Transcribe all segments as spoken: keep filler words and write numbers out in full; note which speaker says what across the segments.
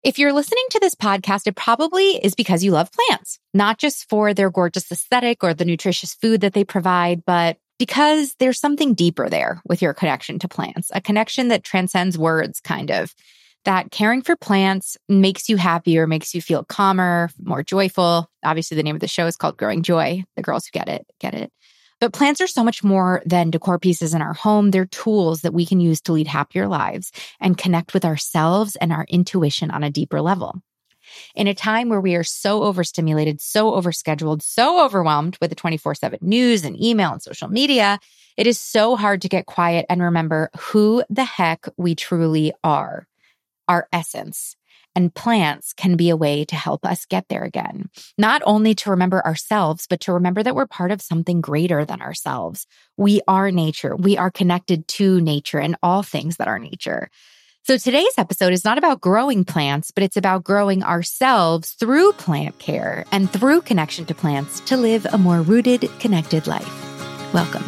Speaker 1: If you're listening to this podcast, it probably is because you love plants, not just for their gorgeous aesthetic or the nutritious food that they provide, but because there's something deeper there with your connection to plants, a connection that transcends words, kind of. That caring for plants makes you happier, makes you feel calmer, more joyful. Obviously, the name of the show is called Growing Joy. The girls who get it, get it. But plants are so much more than decor pieces in our home. They're tools that we can use to lead happier lives and connect with ourselves and our intuition on a deeper level. In a time where we are so overstimulated, so overscheduled, so overwhelmed with the twenty-four seven news and email and social media, it is so hard to get quiet and remember who the heck we truly are, our essence. And plants can be a way to help us get there again. Not only to remember ourselves, but to remember that we're part of something greater than ourselves. We are nature. We are connected to nature and all things that are nature. So today's episode is not about growing plants, but it's about growing ourselves through plant care and through connection to plants to live a more rooted, connected life. Welcome.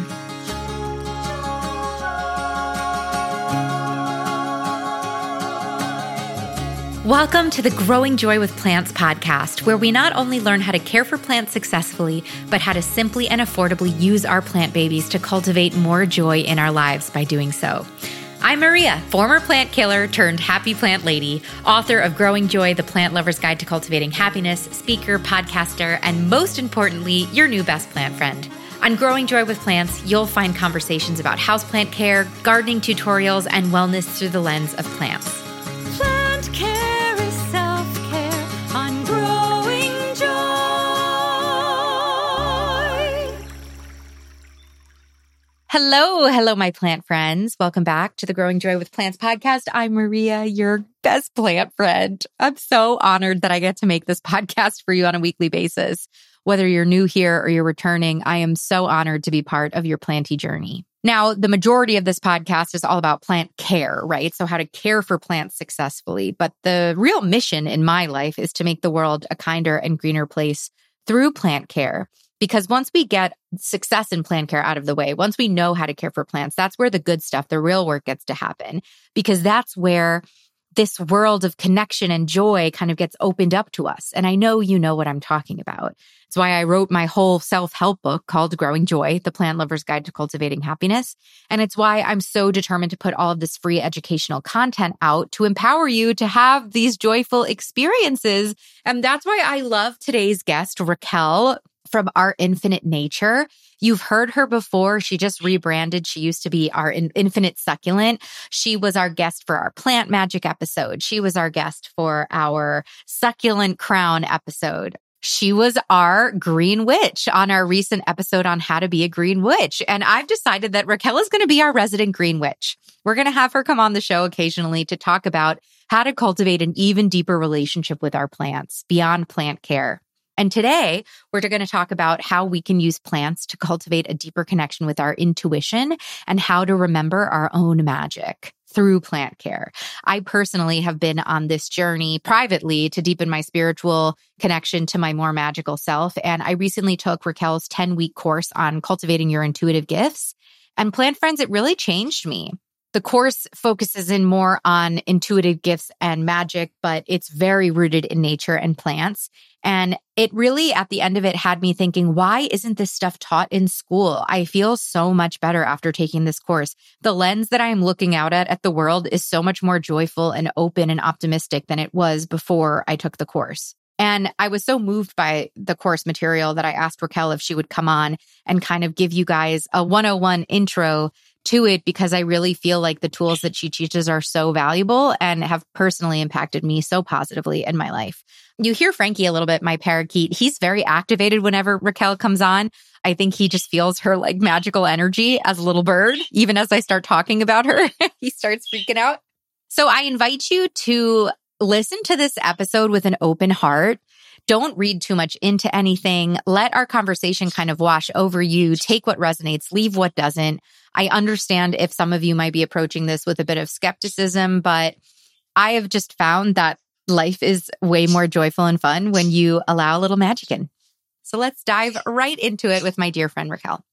Speaker 1: Welcome to the Growing Joy with Plants podcast, where we not only learn how to care for plants successfully, but how to simply and affordably use our plant babies to cultivate more joy in our lives by doing so. I'm Maria, former plant killer turned happy plant lady, author of Growing Joy, the Plant Lover's Guide to Cultivating Happiness, speaker, podcaster, and most importantly, your new best plant friend. On Growing Joy with Plants, you'll find conversations about houseplant care, gardening tutorials, and wellness through the lens of plants. Plant care. Hello, hello, my plant friends. Welcome back to the Growing Joy with Plants podcast. I'm Maria, your best plant friend. I'm so honored that I get to make this podcast for you on a weekly basis. Whether you're new here or you're returning, I am so honored to be part of your planty journey. Now, the majority of this podcast is all about plant care, right? So how to care for plants successfully. But the real mission in my life is to make the world a kinder and greener place through plant care. Because once we get success in plant care out of the way, once we know how to care for plants, that's where the good stuff, the real work gets to happen. Because that's where this world of connection and joy kind of gets opened up to us. And I know you know what I'm talking about. It's why I wrote my whole self-help book called Growing Joy, the Plant Lover's Guide to Cultivating Happiness. And it's why I'm so determined to put all of this free educational content out to empower you to have these joyful experiences. And that's why I love today's guest, Raquel, from Our Infinite Nature. You've heard her before. She just rebranded. She used to be Our In- Infinite Succulent. She was our guest for our Plant Magic episode. She was our guest for our Succulent Crown episode. She was our Green Witch on our recent episode on how to be a Green Witch. And I've decided that Raquel is going to be our resident Green Witch. We're going to have her come on the show occasionally to talk about how to cultivate an even deeper relationship with our plants beyond plant care. And today, we're going to talk about how we can use plants to cultivate a deeper connection with our intuition and how to remember our own magic through plant care. I personally have been on this journey privately to deepen my spiritual connection to my more magical self. And I recently took Raquel's ten-week course on cultivating your intuitive gifts. And plant friends, it really changed me. The course focuses in more on intuitive gifts and magic, but it's very rooted in nature and plants. And it really, at the end of it, had me thinking, why isn't this stuff taught in school? I feel so much better after taking this course. The lens that I'm looking out at at the world is so much more joyful and open and optimistic than it was before I took the course. And I was so moved by the course material that I asked Raquel if she would come on and kind of give you guys a one oh one intro to it, because I really feel like the tools that she teaches are so valuable and have personally impacted me so positively in my life. You hear Frankie a little bit, my parakeet. He's very activated whenever Raquel comes on. I think he just feels her like magical energy as a little bird. Even as I start talking about her, he starts freaking out. So I invite you to listen to this episode with an open heart. Don't read too much into anything. Let our conversation kind of wash over you. Take what resonates, leave what doesn't. I understand if some of you might be approaching this with a bit of skepticism, but I have just found that life is way more joyful and fun when you allow a little magic in. So let's dive right into it with my dear friend, Raquel.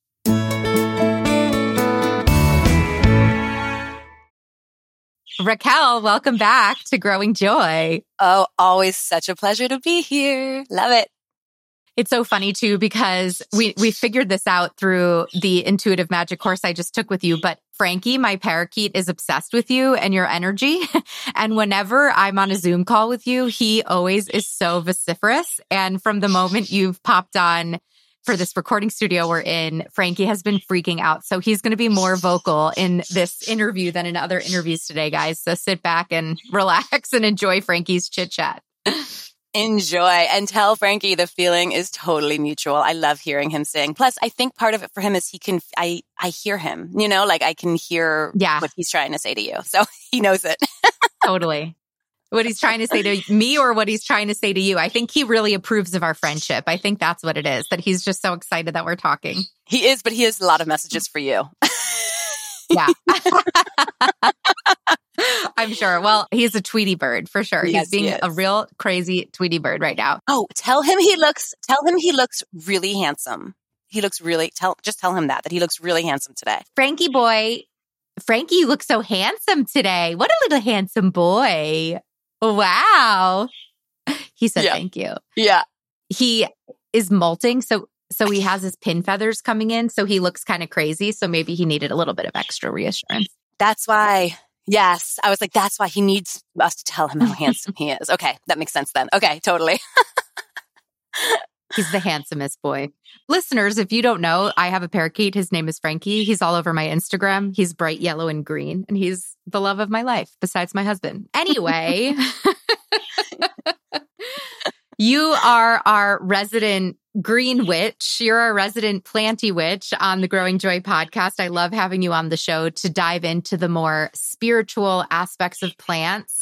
Speaker 1: Raquel, welcome back to Growing Joy.
Speaker 2: Oh, always such a pleasure to be here. Love it.
Speaker 1: It's so funny too, because we, we figured this out through the intuitive magic course I just took with you. But Frankie, my parakeet, is obsessed with you and your energy. And whenever I'm on a Zoom call with you, he always is so vociferous. And from the moment you've popped on for this recording studio we're in, Frankie has been freaking out. So he's going to be more vocal in this interview than in other interviews today, guys. So sit back and relax and enjoy Frankie's chit chat.
Speaker 2: Enjoy and tell Frankie the feeling is totally mutual. I love hearing him sing. Plus, I think part of it for him is he can, I, I hear him, you know, like I can hear
Speaker 1: yeah.
Speaker 2: what he's trying to say to you. So he knows it.
Speaker 1: Totally. What he's trying to say to me or what he's trying to say to you. I think he really approves of our friendship. I think that's what it is, that he's just so excited that we're talking.
Speaker 2: He is, but he has a lot of messages for you.
Speaker 1: Yeah. I'm sure. Well, he's a Tweety bird for sure.
Speaker 2: Yes,
Speaker 1: he's being
Speaker 2: he
Speaker 1: a real crazy Tweety bird right now.
Speaker 2: Oh, tell him he looks, tell him he looks really handsome. He looks really, tell, just tell him that, that he looks really handsome today.
Speaker 1: Frankie boy, Frankie, you look so handsome today. What a little handsome boy. Wow. He said,
Speaker 2: yeah.
Speaker 1: Thank you.
Speaker 2: Yeah.
Speaker 1: He is molting. So, so he has his pin feathers coming in. So he looks kind of crazy. So maybe he needed a little bit of extra reassurance.
Speaker 2: That's why. Yes. I was like, that's why he needs us to tell him how handsome he is. Okay. That makes sense then. Okay. Totally.
Speaker 1: He's the handsomest boy. Listeners, if you don't know, I have a parakeet. His name is Frankie. He's all over my Instagram. He's bright yellow and green, and he's the love of my life besides my husband. Anyway, you are our resident green witch. You're our resident planty witch on the Growing Joy podcast. I love having you on the show to dive into the more spiritual aspects of plants.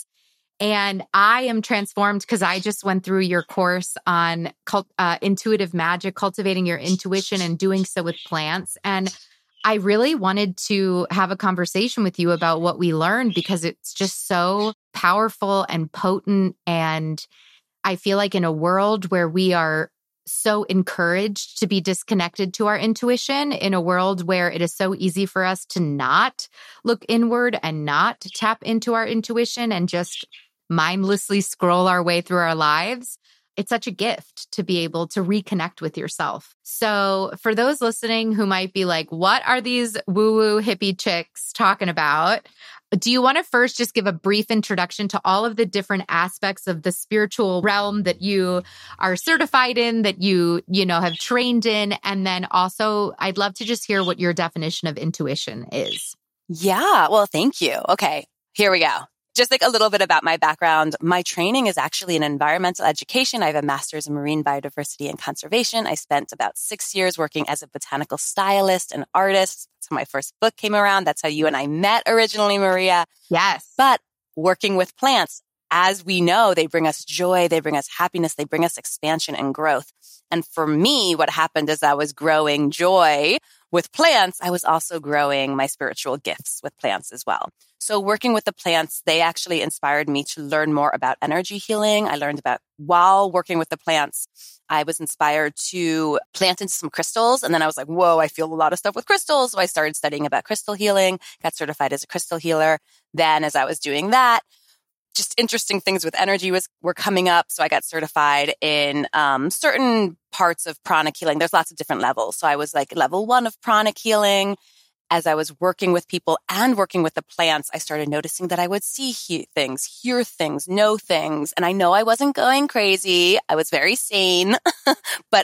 Speaker 1: And I am transformed because I just went through your course on cult, uh, intuitive magic, cultivating your intuition and doing so with plants. And I really wanted to have a conversation with you about what we learned because it's just so powerful and potent. And I feel like in a world where we are so encouraged to be disconnected to our intuition, in a world where it is so easy for us to not look inward and not tap into our intuition and just mindlessly scroll our way through our lives, it's such a gift to be able to reconnect with yourself. So for those listening who might be like, what are these woo-woo hippie chicks talking about? Do you want to first just give a brief introduction to all of the different aspects of the spiritual realm that you are certified in, that you, you know, have trained in? And then also, I'd love to just hear what your definition of intuition is.
Speaker 2: Yeah. Well, thank you. Okay. Here we go. Just like a little bit about my background. My training is actually in environmental education. I have a master's in marine biodiversity and conservation. I spent about six years working as a botanical stylist and artist. That's how my first book came around. That's how you and I met originally, Maria.
Speaker 1: Yes.
Speaker 2: But working with plants, as we know, they bring us joy, they bring us happiness, they bring us expansion and growth. And for me, what happened is I was growing joy with plants. I was also growing my spiritual gifts with plants as well. So working with the plants, they actually inspired me to learn more about energy healing. I learned about, while working with the plants, I was inspired to plant into some crystals. And then I was like, whoa, I feel a lot of stuff with crystals. So I started studying about crystal healing, got certified as a crystal healer. Then as I was doing that, just interesting things with energy was were coming up. So I got certified in um, certain parts of pranic healing. There's lots of different levels. So I was like level one of pranic healing. As I was working with people and working with the plants, I started noticing that I would see he- things, hear things, know things. And I know I wasn't going crazy. I was very sane, but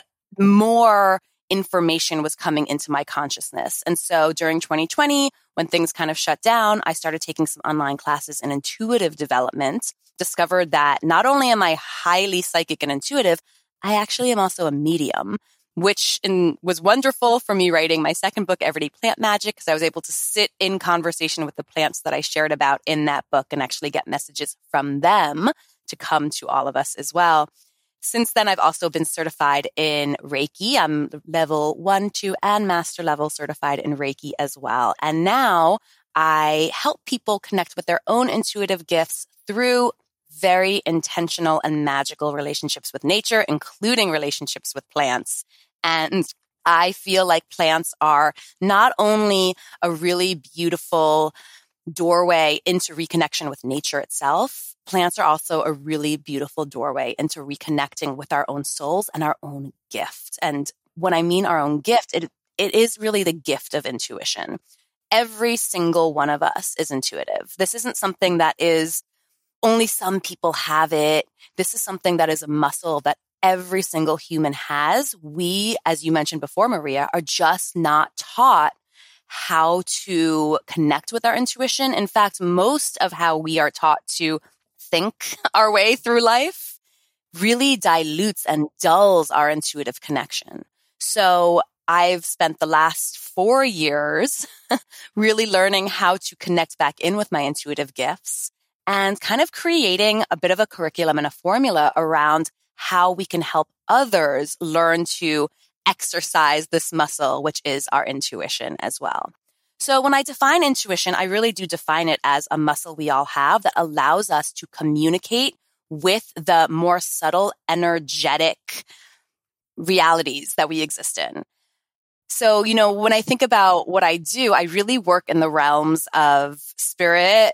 Speaker 2: more information was coming into my consciousness. And so during twenty twenty, when things kind of shut down, I started taking some online classes in intuitive development, discovered that not only am I highly psychic and intuitive, I actually am also a medium, which in, was wonderful for me writing my second book, Everyday Plant Magic, because I was able to sit in conversation with the plants that I shared about in that book and actually get messages from them to come to all of us as well. Since then, I've also been certified in Reiki. I'm level one, two, and master level certified in Reiki as well. And now I help people connect with their own intuitive gifts through very intentional and magical relationships with nature, including relationships with plants. And I feel like plants are not only a really beautiful doorway into reconnection with nature itself, plants are also a really beautiful doorway into reconnecting with our own souls and our own gift. And when I mean our own gift, it it is really the gift of intuition. Every single one of us is intuitive. This isn't something that is only some people have it. This is something that is a muscle that every single human has. We, as you mentioned before, Maria, are just not taught how to connect with our intuition. In fact, most of how we are taught to think our way through life really dilutes and dulls our intuitive connection. So I've spent the last four years really learning how to connect back in with my intuitive gifts and kind of creating a bit of a curriculum and a formula around how we can help others learn to exercise this muscle, which is our intuition as well. So when I define intuition, I really do define it as a muscle we all have that allows us to communicate with the more subtle, energetic realities that we exist in. So, you know, when I think about what I do, I really work in the realms of spirit,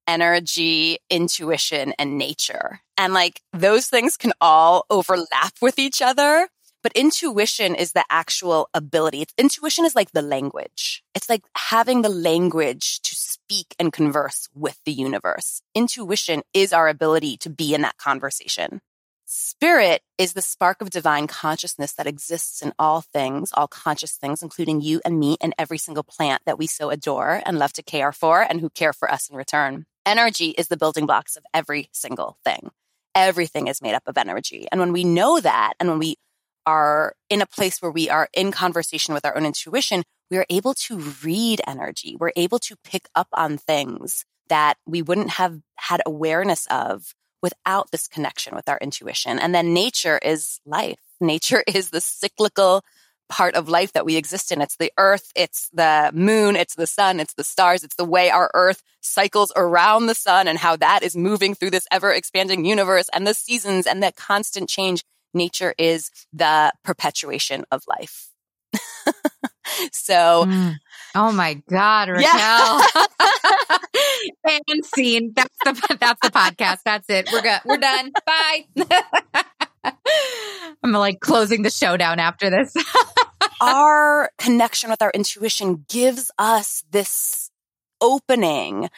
Speaker 2: energy, intuition, and nature. And like those things can all overlap with each other. But intuition is the actual ability. Intuition is like the language. It's like having the language to speak and converse with the universe. Intuition is our ability to be in that conversation. Spirit is the spark of divine consciousness that exists in all things, all conscious things, including you and me and every single plant that we so adore and love to care for and who care for us in return. Energy is the building blocks of every single thing. Everything is made up of energy. And when we know that, and when we are in a place where we are in conversation with our own intuition, we are able to read energy. We're able to pick up on things that we wouldn't have had awareness of without this connection with our intuition. And then nature is life. Nature is the cyclical part of life that we exist in. It's the earth, it's the moon, it's the sun, it's the stars, it's the way our earth cycles around the sun and how that is moving through this ever expanding universe and the seasons and the constant change. Nature is the perpetuation of life. So,
Speaker 1: mm. Oh my God, Raquel.
Speaker 2: Yeah.
Speaker 1: And scene. That's the that's the podcast. That's it. We're good. We're done. Bye. I'm like closing the show down after this.
Speaker 2: Our connection with our intuition gives us this opening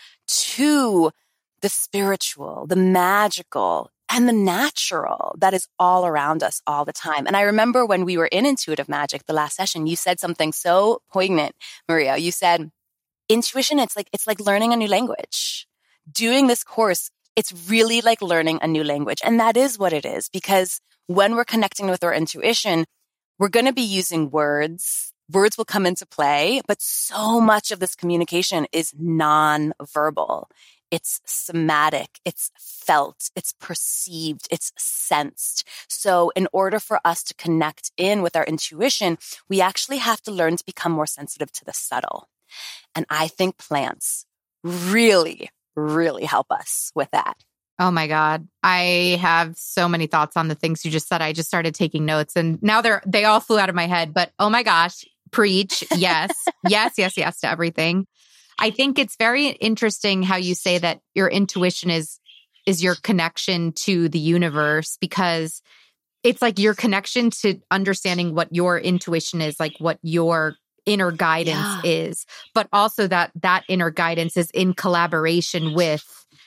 Speaker 2: to the spiritual, the magical, and the natural that is all around us all the time. And I remember when we were in Intuitive Magic, the last session, you said something so poignant, Maria. You said, intuition, it's like, it's like learning a new language. Doing this course, it's really like learning a new language. And that is what it is, because when we're connecting with our intuition, we're going to be using words. Words will come into play, but so much of this communication is non-verbal. It's somatic, it's felt, it's perceived, it's sensed. So in order for us to connect in with our intuition, we actually have to learn to become more sensitive to the subtle. And I think plants really, really help us with that.
Speaker 1: Oh my God. I have so many thoughts on the things you just said. I just started taking notes and now they're, they all flew out of my head, but oh my gosh, preach. Yes, yes, yes, yes to everything. I think it's very interesting how you say that your intuition is is your connection to the universe, because it's like your connection to understanding what your intuition is, like what your inner guidance yeah. is, but also that that inner guidance is in collaboration with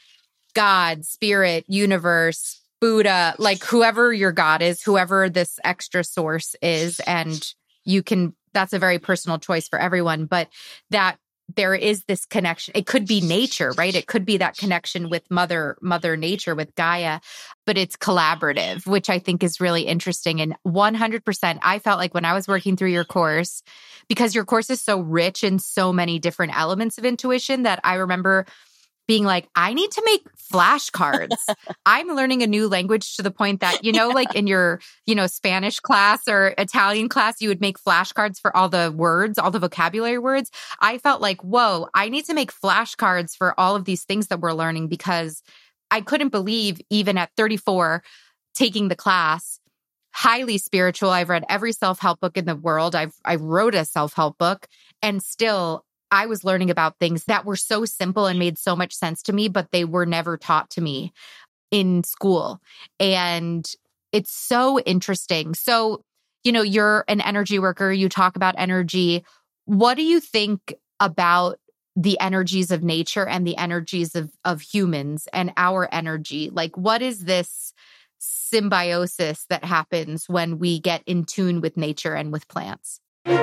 Speaker 1: God, spirit, universe, Buddha, like whoever your God is, whoever this extra source is. And you can, that's a very personal choice for everyone, but that there is this connection. It could be nature, right? It could be that connection with mother, mother nature, with Gaia, but it's collaborative, which I think is really interesting. And one hundred percent, I felt like when I was working through your course, because your course is so rich in so many different elements of intuition, that I remember being like, I need to make flashcards. I'm learning a new language to the point that, you know, like in your, you know, Spanish class or Italian class, you would make flashcards for all the words, all the vocabulary words. I felt like, whoa, I need to make flashcards for all of these things that we're learning, because I couldn't believe, even at thirty-four, taking the class, highly spiritual. I've read every self-help book in the world. I've, I wrote a self-help book, and still I was learning about things that were so simple and made so much sense to me, but they were never taught to me in school. And it's so interesting. So, you know, you're an energy worker, you talk about energy. What do you think about the energies of nature and the energies of, of humans and our energy? Like, what is this symbiosis that happens when we get in tune with nature and with plants?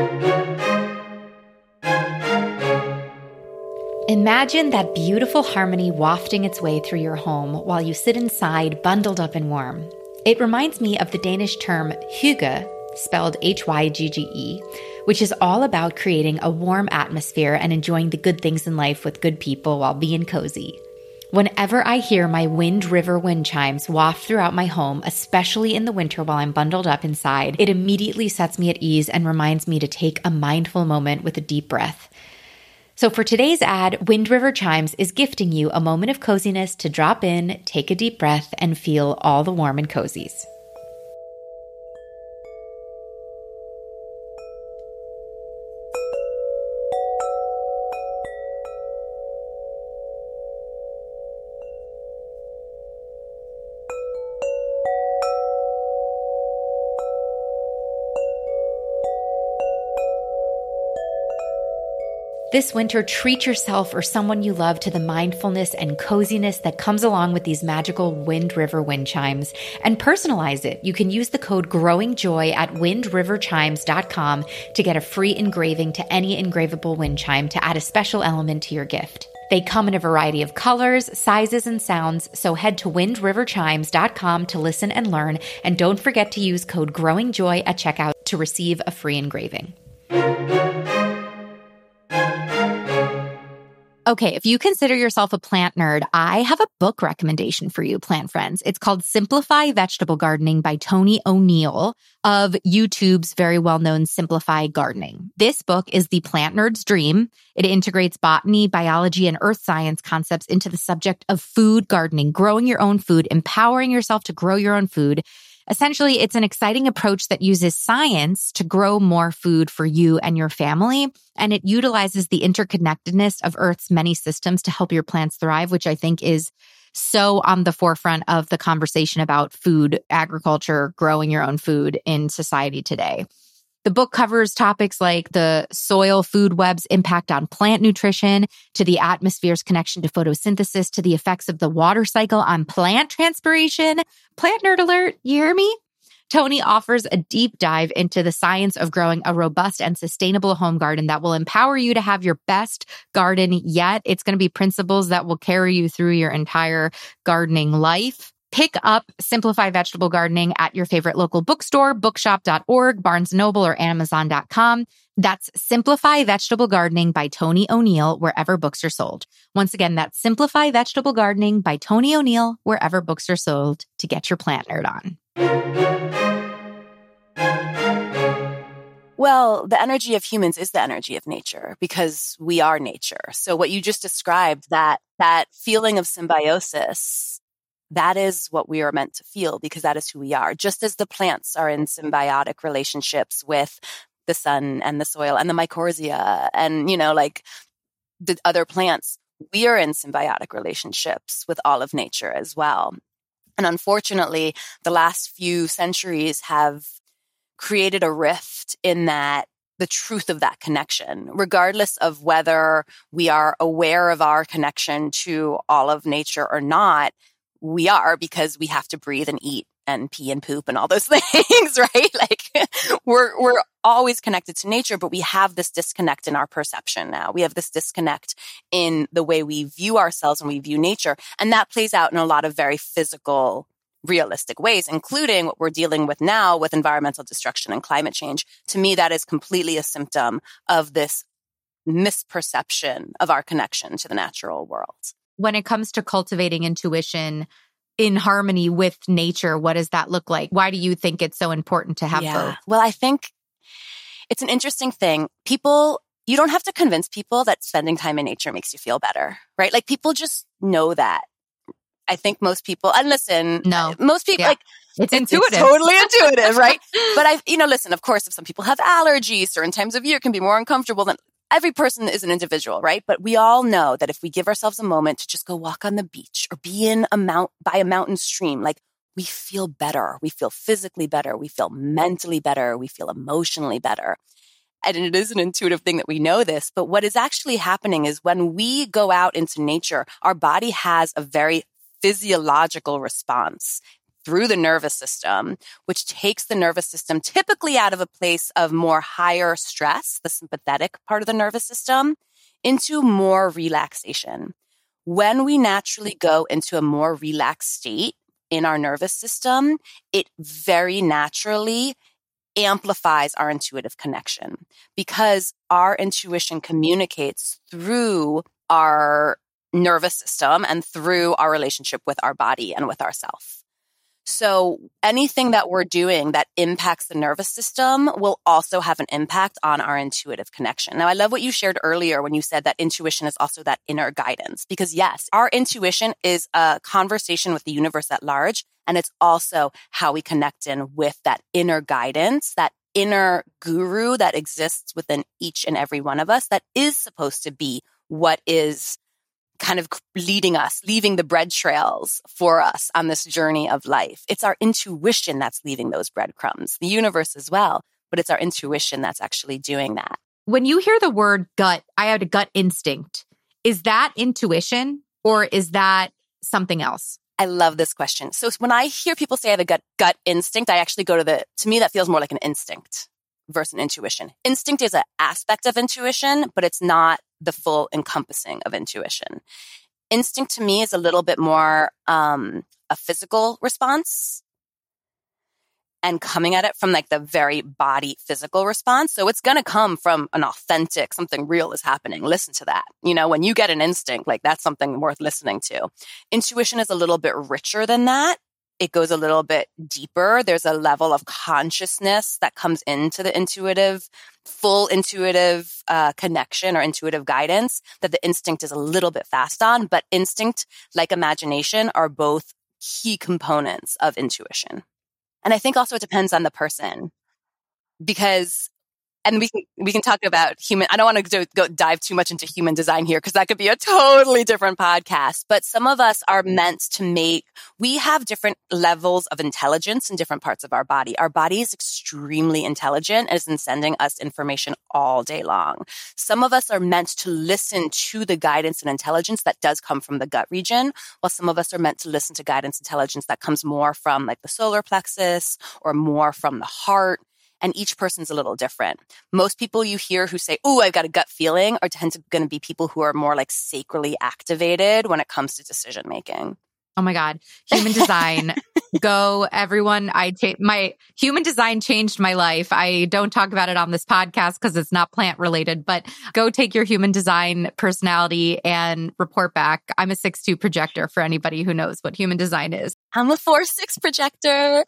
Speaker 1: Imagine that beautiful harmony wafting its way through your home while you sit inside, bundled up and warm. It reminds me of the Danish term hygge, spelled H Y G G E, which is all about creating a warm atmosphere and enjoying the good things in life with good people while being cozy. Whenever I hear my Wind River wind chimes waft throughout my home, especially in the winter while I'm bundled up inside, it immediately sets me at ease and reminds me to take a mindful moment with a deep breath. So for today's ad, Wind River Chimes is gifting you a moment of coziness to drop in, take a deep breath, and feel all the warm and cozies. This winter, treat yourself or someone you love to the mindfulness and coziness that comes along with these magical Wind River wind chimes, and personalize it. You can use the code GROWINGJOY at wind river chimes dot com to get a free engraving to any engravable wind chime to add a special element to your gift. They come in a variety of colors, sizes, and sounds, so head to wind river chimes dot com to listen and learn, and don't forget to use code GROWINGJOY at checkout to receive a free engraving. Okay, if you consider yourself a plant nerd, I have a book recommendation for you, plant friends. It's called Simplify Vegetable Gardening by Tony O'Neill of YouTube's very well-known Simplify Gardening. This book is the plant nerd's dream. It integrates botany, biology, and earth science concepts into the subject of food gardening, growing your own food, empowering yourself to grow your own food. Essentially, it's an exciting approach that uses science to grow more food for you and your family, and it utilizes the interconnectedness of Earth's many systems to help your plants thrive, which I think is so on the forefront of the conversation about food, agriculture, growing your own food in society today. The book covers topics like the soil food web's impact on plant nutrition, to the atmosphere's connection to photosynthesis, to the effects of the water cycle on plant transpiration. Plant nerd alert, you hear me? Tony offers a deep dive into the science of growing a robust and sustainable home garden that will empower you to have your best garden yet. It's going to be principles that will carry you through your entire gardening life. Pick up Simplify Vegetable Gardening at your favorite local bookstore, bookshop dot org, Barnes and Noble, or amazon dot com. That's Simplify Vegetable Gardening by Tony O'Neill, wherever books are sold. Once again, that's Simplify Vegetable Gardening by Tony O'Neill, wherever books are sold, to get your plant nerd on.
Speaker 2: Well, the energy of humans is the energy of nature because we are nature. So what you just described, that that feeling of symbiosis, that is what we are meant to feel because that is who we are. Just as the plants are in symbiotic relationships with the sun and the soil and the mycorrhiza and, you know, like the other plants, we are in symbiotic relationships with all of nature as well. And unfortunately, the last few centuries have created a rift in that the truth of that connection, regardless of whether we are aware of our connection to all of nature or not. We are, because we have to breathe and eat and pee and poop and all those things, right? Like we're, we're always connected to nature, but we have this disconnect in our perception now. We have this disconnect in the way we view ourselves and we view nature. And that plays out in a lot of very physical, realistic ways, including what we're dealing with now with environmental destruction and climate change. To me, that is completely a symptom of this misperception of our connection to the natural world.
Speaker 1: When it comes to cultivating intuition in harmony with nature, what does that look like? Why do you think it's so important to have
Speaker 2: yeah.
Speaker 1: both?
Speaker 2: Well, I think it's an interesting thing. People, you don't have to convince people that spending time in nature makes you feel better, right? Like people just know that. I think most people, and listen,
Speaker 1: no,
Speaker 2: most people,
Speaker 1: yeah.
Speaker 2: like,
Speaker 1: it's,
Speaker 2: it's
Speaker 1: intuitive.
Speaker 2: It's totally intuitive, right? But I, you know, listen, of course, if some people have allergies, certain times of year can be more uncomfortable than, every person is an individual, right? But we all know that if we give ourselves a moment to just go walk on the beach or be in a mount by a mountain stream, like we feel better. We feel physically better. We feel mentally better. We feel emotionally better. And it is an intuitive thing that we know this, but what is actually happening is when we go out into nature, our body has a very physiological response through the nervous system, which takes the nervous system typically out of a place of more higher stress, the sympathetic part of the nervous system, into more relaxation. When we naturally go into a more relaxed state in our nervous system, it very naturally amplifies our intuitive connection because our intuition communicates through our nervous system and through our relationship with our body and with ourself. So anything that we're doing that impacts the nervous system will also have an impact on our intuitive connection. Now, I love what you shared earlier when you said that intuition is also that inner guidance, because yes, our intuition is a conversation with the universe at large. And it's also how we connect in with that inner guidance, that inner guru that exists within each and every one of us that is supposed to be what is kind of leading us, leaving the bread trails for us on this journey of life. It's our intuition that's leaving those breadcrumbs, the universe as well, but it's our intuition that's actually doing that.
Speaker 1: When you hear the word gut, I had a gut instinct. Is that intuition or is that something else?
Speaker 2: I love this question. So when I hear people say I have a gut, gut instinct, I actually go to the, to me, that feels more like an instinct versus an intuition. Instinct is an aspect of intuition, but it's not the full encompassing of intuition. Instinct to me is a little bit more um, a physical response and coming at it from like the very body physical response. So it's going to come from an authentic, something real is happening. Listen to that. You know, when you get an instinct, like that's something worth listening to. Intuition is a little bit richer than that. It goes a little bit deeper. There's a level of consciousness that comes into the intuitive, full intuitive uh, connection or intuitive guidance that the instinct is a little bit fast on. But instinct, like imagination, are both key components of intuition. And I think also it depends on the person because, and we can, we can talk about human, I don't want to go, go dive too much into human design here because that could be a totally different podcast, but some of us are meant to make, we have different levels of intelligence in different parts of our body. Our body is extremely intelligent and is in sending us information all day long. Some of us are meant to listen to the guidance and intelligence that does come from the gut region, while some of us are meant to listen to guidance intelligence that comes more from like the solar plexus or more from the heart. And each person's a little different. Most people you hear who say, "Oh, I've got a gut feeling," are tend to going to be people who are more like sacrally activated when it comes to decision making.
Speaker 1: Oh my God. Human design. Go everyone. I ta- my human design changed my life. I don't talk about it on this podcast because it's not plant related, but go take your human design personality and report back. I'm a six two projector for anybody who knows what human design is.
Speaker 2: I'm a four six projector.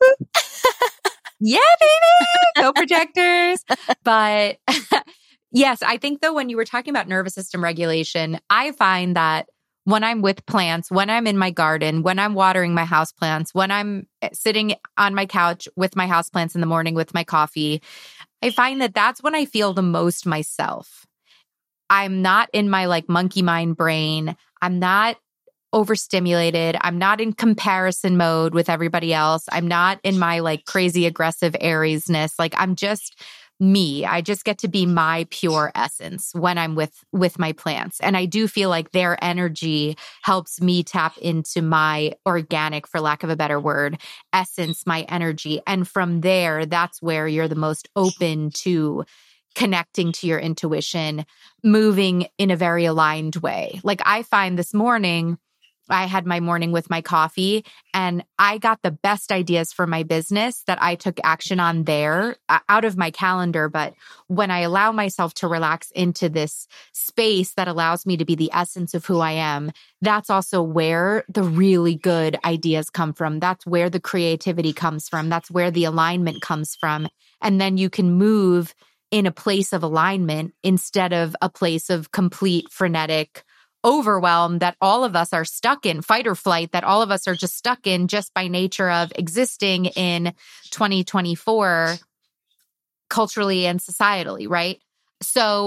Speaker 1: Yeah, baby. Go projectors. But yes, I think though, when you were talking about nervous system regulation, I find that when I'm with plants, when I'm in my garden, when I'm watering my houseplants, when I'm sitting on my couch with my houseplants in the morning with my coffee, I find that that's when I feel the most myself. I'm not in my like monkey mind brain. I'm not overstimulated. I'm not in comparison mode with everybody else. I'm not in my like crazy aggressive Ariesness. Like I'm just me. I just get to be my pure essence when I'm with with my plants. And I do feel like their energy helps me tap into my organic, for lack of a better word, essence, my energy. And from there, that's where you're the most open to connecting to your intuition, moving in a very aligned way. Like I find this morning, I had my morning with my coffee and I got the best ideas for my business that I took action on there uh, out of my calendar. But when I allow myself to relax into this space that allows me to be the essence of who I am, that's also where the really good ideas come from. That's where the creativity comes from. That's where the alignment comes from. And then you can move in a place of alignment instead of a place of complete frenetic overwhelm that all of us are stuck in, fight or flight, that all of us are just stuck in just by nature of existing in twenty twenty-four culturally and societally, right? So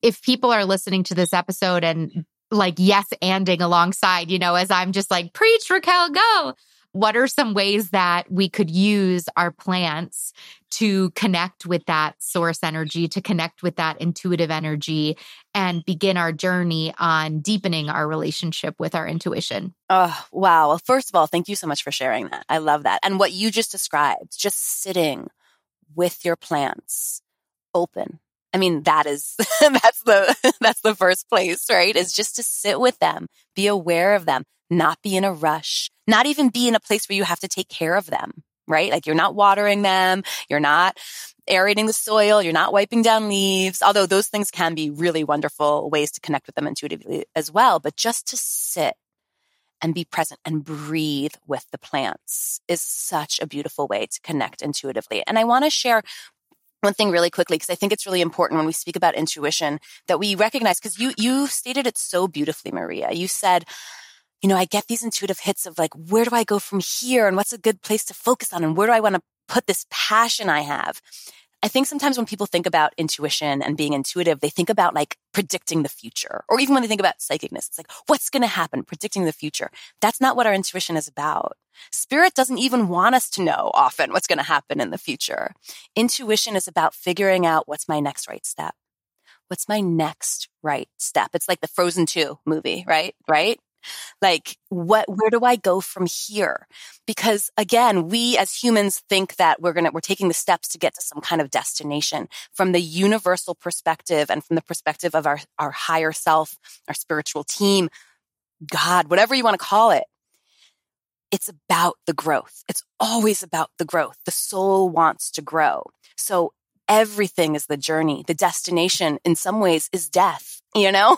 Speaker 1: if people are listening to this episode and like yes anding alongside, you know, as I'm just like, preach, Raquel, go. What are some ways that we could use our plants to connect with that source energy, to connect with that intuitive energy, and begin our journey on deepening our relationship with our intuition?
Speaker 2: Oh, wow. Well, first of all, thank you so much for sharing that. I love that. And what you just described, just sitting with your plants open. I mean, that is, that's the, that's the first place, right? Is just to sit with them, be aware of them, not be in a rush, not even be in a place where you have to take care of them, right? Like you're not watering them, you're not aerating the soil, you're not wiping down leaves, although those things can be really wonderful ways to connect with them intuitively as well. But just to sit and be present and breathe with the plants is such a beautiful way to connect intuitively. And I want to share one thing really quickly, because I think it's really important when we speak about intuition that we recognize, because you, you stated it so beautifully, Maria. You said, you know, I get these intuitive hits of like, where do I go from here? And what's a good place to focus on? And where do I want to put this passion I have? I think sometimes when people think about intuition and being intuitive, they think about like predicting the future. Or even when they think about psychicness, it's like, what's going to happen? Predicting the future. That's not what our intuition is about. Spirit doesn't even want us to know often what's going to happen in the future. Intuition is about figuring out what's my next right step. What's my next right step? It's like the Frozen two movie, right? Right? Like, what, where do I go from here? Because again, we as humans think that we're going to, we're taking the steps to get to some kind of destination. From the universal perspective and from the perspective of our, our higher self, our spiritual team, God, whatever you want to call it, it's about the growth. It's always about the growth. The soul wants to grow. So everything is the journey. The destination in some ways is death, you know?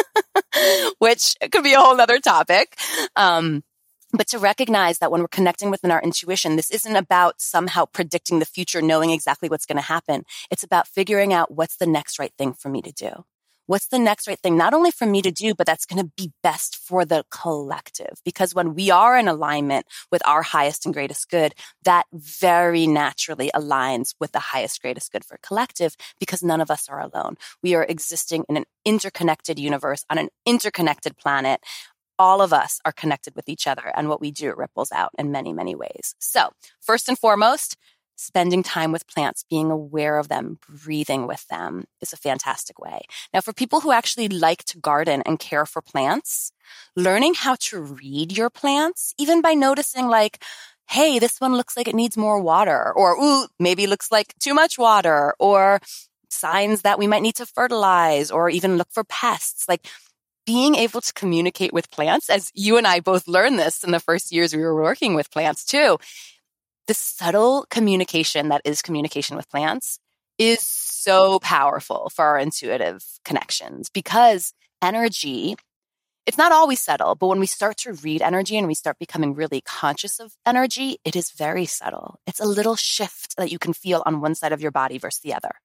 Speaker 2: Which could be a whole nother topic. Um, but to recognize that when we're connecting within our intuition, this isn't about somehow predicting the future, knowing exactly what's going to happen. It's about figuring out what's the next right thing for me to do. What's the next right thing, not only for me to do, but that's going to be best for the collective. Because when we are in alignment with our highest and greatest good, that very naturally aligns with the highest, greatest good for collective, because none of us are alone. We are existing in an interconnected universe on an interconnected planet. All of us are connected with each other, and what we do, it ripples out in many, many ways. So first and foremost, spending time with plants, being aware of them, breathing with them is a fantastic way. Now, for people who actually like to garden and care for plants, learning how to read your plants, even by noticing like, hey, this one looks like it needs more water, or ooh, maybe looks like too much water, or signs that we might need to fertilize, or even look for pests. Like being able to communicate with plants, as you and I both learned this in the first years we were working with plants too. The subtle communication that is communication with plants is so powerful for our intuitive connections, because energy, it's not always subtle, but when we start to read energy and we start becoming really conscious of energy, it is very subtle. It's a little shift that you can feel on one side of your body versus the other.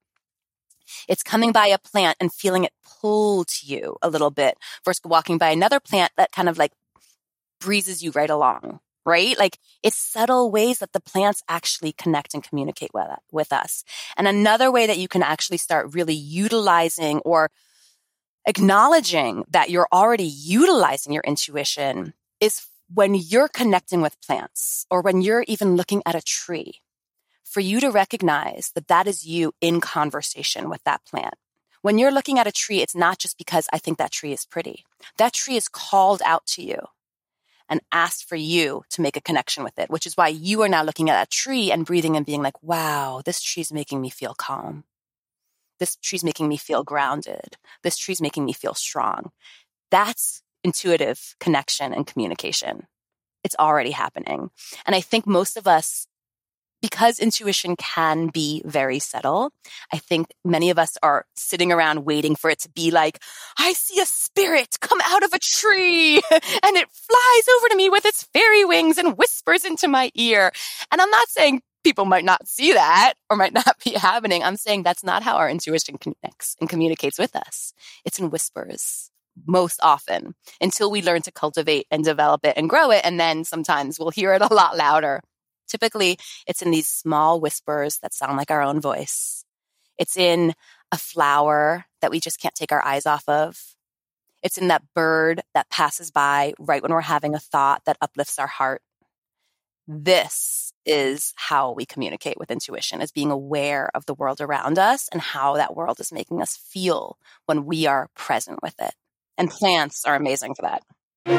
Speaker 2: It's coming by a plant and feeling it pull to you a little bit versus walking by another plant that kind of like breezes you right along. Right? Like it's subtle ways that the plants actually connect and communicate with, with us. And another way that you can actually start really utilizing or acknowledging that you're already utilizing your intuition is when you're connecting with plants, or when you're even looking at a tree, for you to recognize that that is you in conversation with that plant. When you're looking at a tree, it's not just because I think that tree is pretty. That tree is called out to you and asked for you to make a connection with it, which is why you are now looking at that tree and breathing and being like, wow, this tree's making me feel calm. This tree's making me feel grounded. This tree's making me feel strong. That's intuitive connection and communication. It's already happening. And I think most of us, because intuition can be very subtle, I think many of us are sitting around waiting for it to be like, I see a spirit come out of a tree and it flies over to me with its fairy wings and whispers into my ear. And I'm not saying people might not see that or might not be happening. I'm saying that's not how our intuition connects and communicates with us. It's in whispers most often, until we learn to cultivate and develop it and grow it. And then sometimes we'll hear it a lot louder. Typically, it's in these small whispers that sound like our own voice. It's in a flower that we just can't take our eyes off of. It's in that bird that passes by right when we're having a thought that uplifts our heart. This is how we communicate with intuition, is being aware of the world around us and how that world is making us feel when we are present with it. And plants are amazing for that.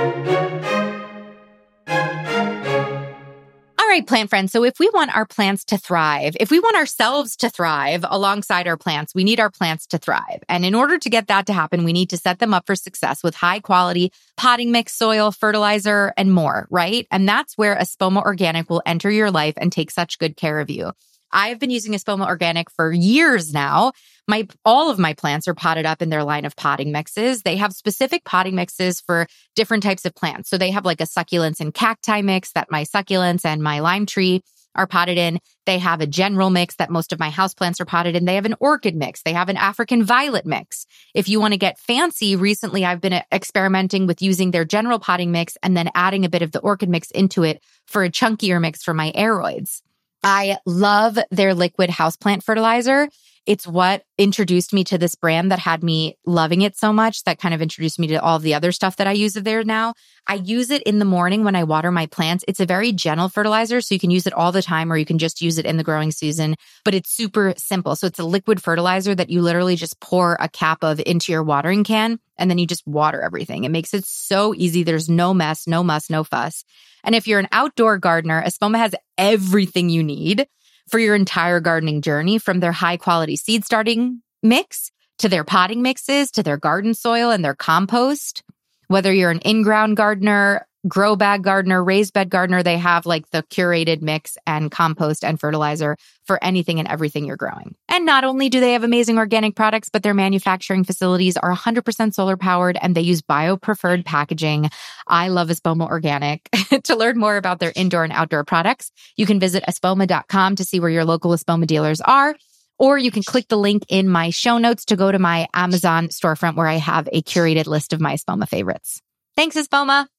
Speaker 1: All right, plant friends. So if we want our plants to thrive, if we want ourselves to thrive alongside our plants, we need our plants to thrive. And in order to get that to happen, we need to set them up for success with high quality potting mix, soil, fertilizer, and more, right? And that's where Espoma Organic will enter your life and take such good care of you. I have been using Espoma Organic for years now. My all of my plants are potted up in their line of potting mixes. They have specific potting mixes for different types of plants. So they have like a succulents and cacti mix that my succulents and my lime tree are potted in. They have a general mix that most of my houseplants are potted in. They have an orchid mix. They have an African violet mix. If you want to get fancy, recently I've been experimenting with using their general potting mix and then adding a bit of the orchid mix into it for a chunkier mix for my aeroids. I love their liquid houseplant fertilizer. It's what introduced me to this brand that had me loving it so much, that kind of introduced me to all the other stuff that I use of theirs now. I use it in the morning when I water my plants. It's a very gentle fertilizer, so you can use it all the time or you can just use it in the growing season, but it's super simple. So it's a liquid fertilizer that you literally just pour a cap of into your watering can and then you just water everything. It makes it so easy. There's no mess, no muss, no fuss. And if you're an outdoor gardener, Espoma has everything you need for your entire gardening journey, from their high quality seed starting mix to their potting mixes, to their garden soil and their compost. Whether you're an in-ground gardener, grow bag gardener, raised bed gardener, they have like the curated mix and compost and fertilizer for anything and everything you're growing. And not only do they have amazing organic products, but their manufacturing facilities are one hundred percent solar powered and they use bio-preferred packaging. I love Espoma Organic. To learn more about their indoor and outdoor products, you can visit espoma dot com to see where your local Espoma dealers are, or you can click the link in my show notes to go to my Amazon storefront where I have a curated list of my Espoma favorites. Thanks, Espoma.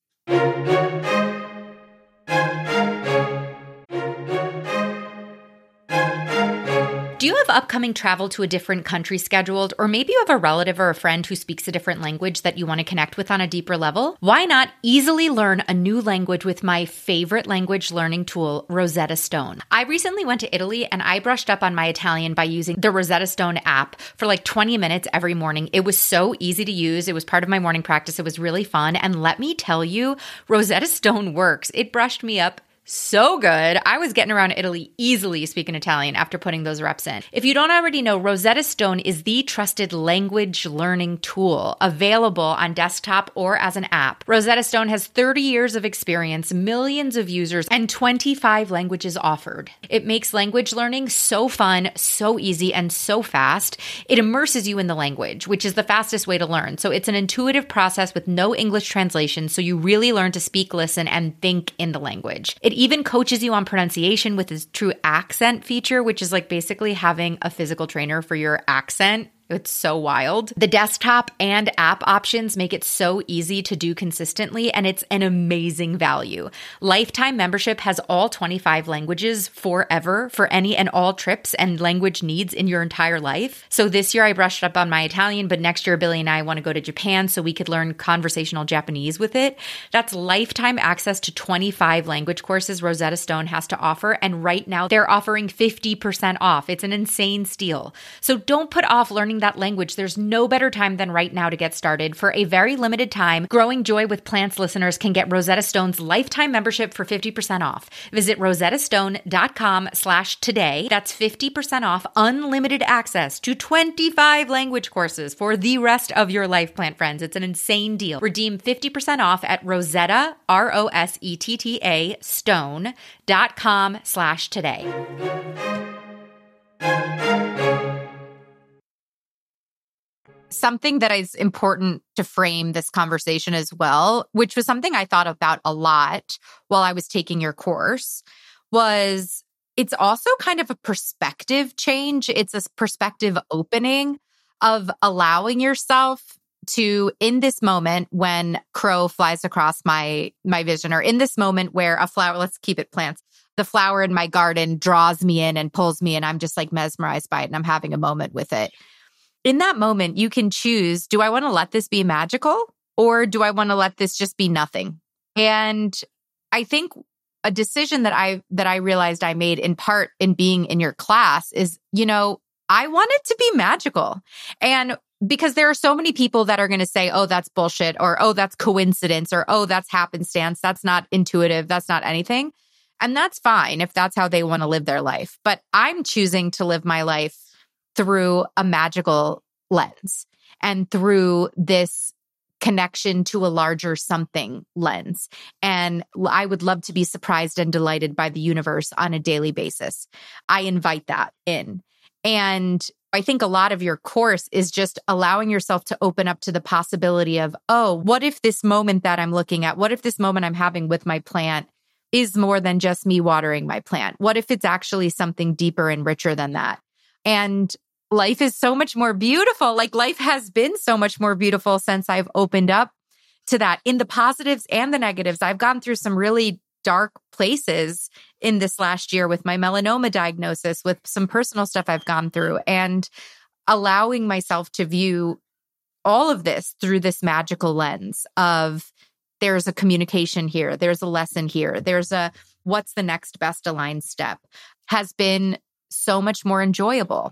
Speaker 1: Do you have upcoming travel to a different country scheduled? Or maybe you have a relative or a friend who speaks a different language that you want to connect with on a deeper level? Why not easily learn a new language with my favorite language learning tool, Rosetta Stone? I recently went to Italy and I brushed up on my Italian by using the Rosetta Stone app for like twenty minutes every morning. It was so easy to use. It was part of my morning practice. It was really fun. And let me tell you, Rosetta Stone works. It brushed me up so good. I was getting around Italy easily speaking Italian after putting those reps in. If you don't already know, Rosetta Stone is the trusted language learning tool available on desktop or as an app. Rosetta Stone has thirty years of experience, millions of users, and twenty-five languages offered. It makes language learning so fun, so easy, and so fast. It immerses you in the language, which is the fastest way to learn. So it's an intuitive process with no English translation, so you really learn to speak, listen, and think in the language. It even coaches you on pronunciation with its true accent feature, which is like basically having a physical trainer for your accent. It's so wild. The desktop and app options make it so easy to do consistently, and it's an amazing value. Lifetime membership has all twenty-five languages forever for any and all trips and language needs in your entire life. So this year I brushed up on my Italian, but next year Billy and I want to go to Japan so we could learn conversational Japanese with it. That's lifetime access to twenty-five language courses Rosetta Stone has to offer, and right now they're offering fifty percent off. It's an insane steal. So don't put off learning that language. There's no better time than right now to get started. For a very limited time, Growing Joy with Plants listeners can get Rosetta Stone's lifetime membership for fifty percent off. Visit rosettastone.com slash today. That's fifty percent off unlimited access to twenty-five language courses for the rest of your life, plant friends. It's an insane deal. Redeem fifty percent off at Rosetta, R O S E T T A, stone.com slash today. Something that is important to frame this conversation as well, which was something I thought about a lot while I was taking your course, was it's also kind of a perspective change. It's a perspective opening of allowing yourself to, in this moment when crow flies across my my vision, or in this moment where a flower, let's keep it plants, the flower in my garden draws me in and pulls me in, I'm just like mesmerized by it and I'm having a moment with it. in that moment, you can choose, do I want to let this be magical or do I want to let this just be nothing? And I think a decision that I that I realized I made in part in being in your class is, you know, I want it to be magical. And because there are so many people that are going to say, oh, that's bullshit, or oh, that's coincidence, or oh, that's happenstance, that's not intuitive, that's not anything. And that's fine if that's how they want to live their life. But I'm choosing to live my life through a magical lens and through this connection to a larger something lens. And I would love to be surprised and delighted by the universe on a daily basis. I invite that in. And I think a lot of your course is just allowing yourself to open up to the possibility of, oh, what if this moment that I'm looking at, what if this moment I'm having with my plant is more than just me watering my plant? What if it's actually something deeper and richer than that? And life is so much more beautiful. Like life has been so much more beautiful since I've opened up to that in the positives and the negatives. I've gone through some really dark places in this last year with my melanoma diagnosis, with some personal stuff I've gone through, and allowing myself to view all of this through this magical lens of there's a communication here, there's a lesson here, there's a what's the next best aligned step has been so much more enjoyable.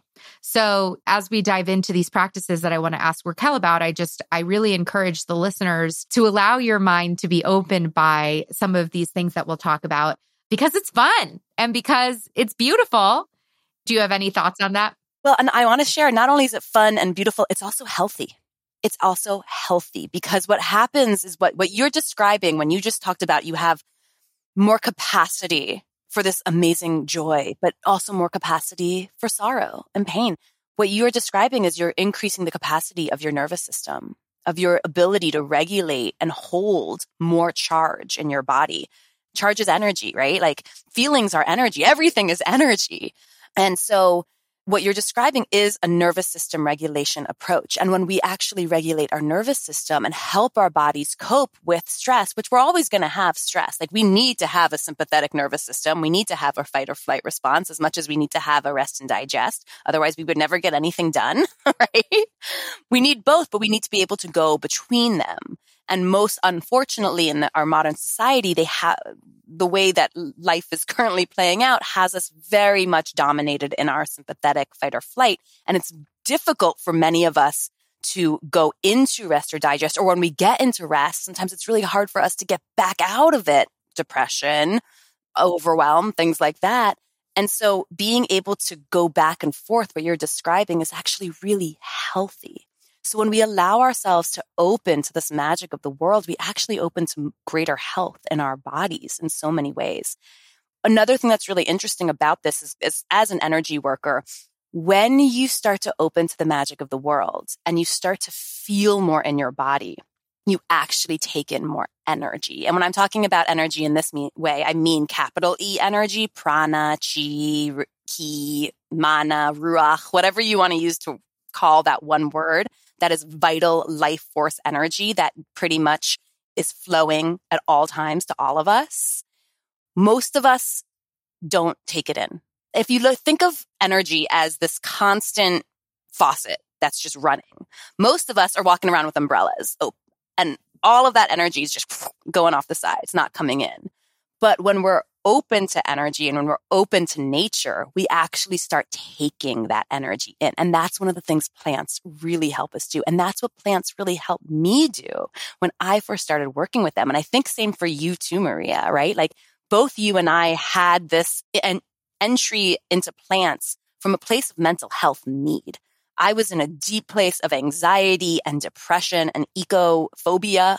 Speaker 1: So as we dive into these practices that I want to ask Raquel about, I just, I really encourage the listeners to allow your mind to be opened by some of these things that we'll talk about because it's fun and because it's beautiful. Do you have any thoughts on that?
Speaker 2: Well, and I want to share, not only is it fun and beautiful, it's also healthy. It's also healthy because what happens is what, what you're describing when you just talked about, you have more capacity for this amazing joy, but also more capacity for sorrow and pain. What you're describing is you're increasing the capacity of your nervous system, of your ability to regulate and hold more charge in your body. Charge is energy, right? Like feelings are energy. Everything is energy. And so what you're describing is a nervous system regulation approach. And when we actually regulate our nervous system and help our bodies cope with stress, which we're always going to have stress, like we need to have a sympathetic nervous system. We need to have a fight or flight response as much as we need to have a rest and digest. Otherwise, we would never get anything done, right? We need both, but we need to be able to go between them. And most unfortunately in the, our modern society, they have the way that life is currently playing out has us very much dominated in our sympathetic fight or flight. And it's difficult for many of us to go into rest or digest, or when we get into rest, sometimes it's really hard for us to get back out of it. Depression, overwhelm, things like that. And so being able to go back and forth, what you're describing, is actually really healthy. So when we allow ourselves to open to this magic of the world, we actually open to greater health in our bodies in so many ways. Another thing that's really interesting about this is, is as an energy worker, when you start to open to the magic of the world and you start to feel more in your body, you actually take in more energy. And when I'm talking about energy in this me- way, I mean capital E energy, prana, chi, ki, mana, ruach, whatever you want to use to call that one word. That is vital life force energy that pretty much is flowing at all times to all of us. Most of us don't take it in. If you look, think of energy as this constant faucet that's just running. Most of us are walking around with umbrellas open, and all of that energy is just going off the sides, not coming in. But when we're open to energy and when we're open to nature, we actually start taking that energy in. And that's one of the things plants really help us do. And that's what plants really helped me do when I first started working with them. And I think same for you too, Maria, right? Like both you and I had this en- entry into plants from a place of mental health need. I was in a deep place of anxiety and depression and ecophobia,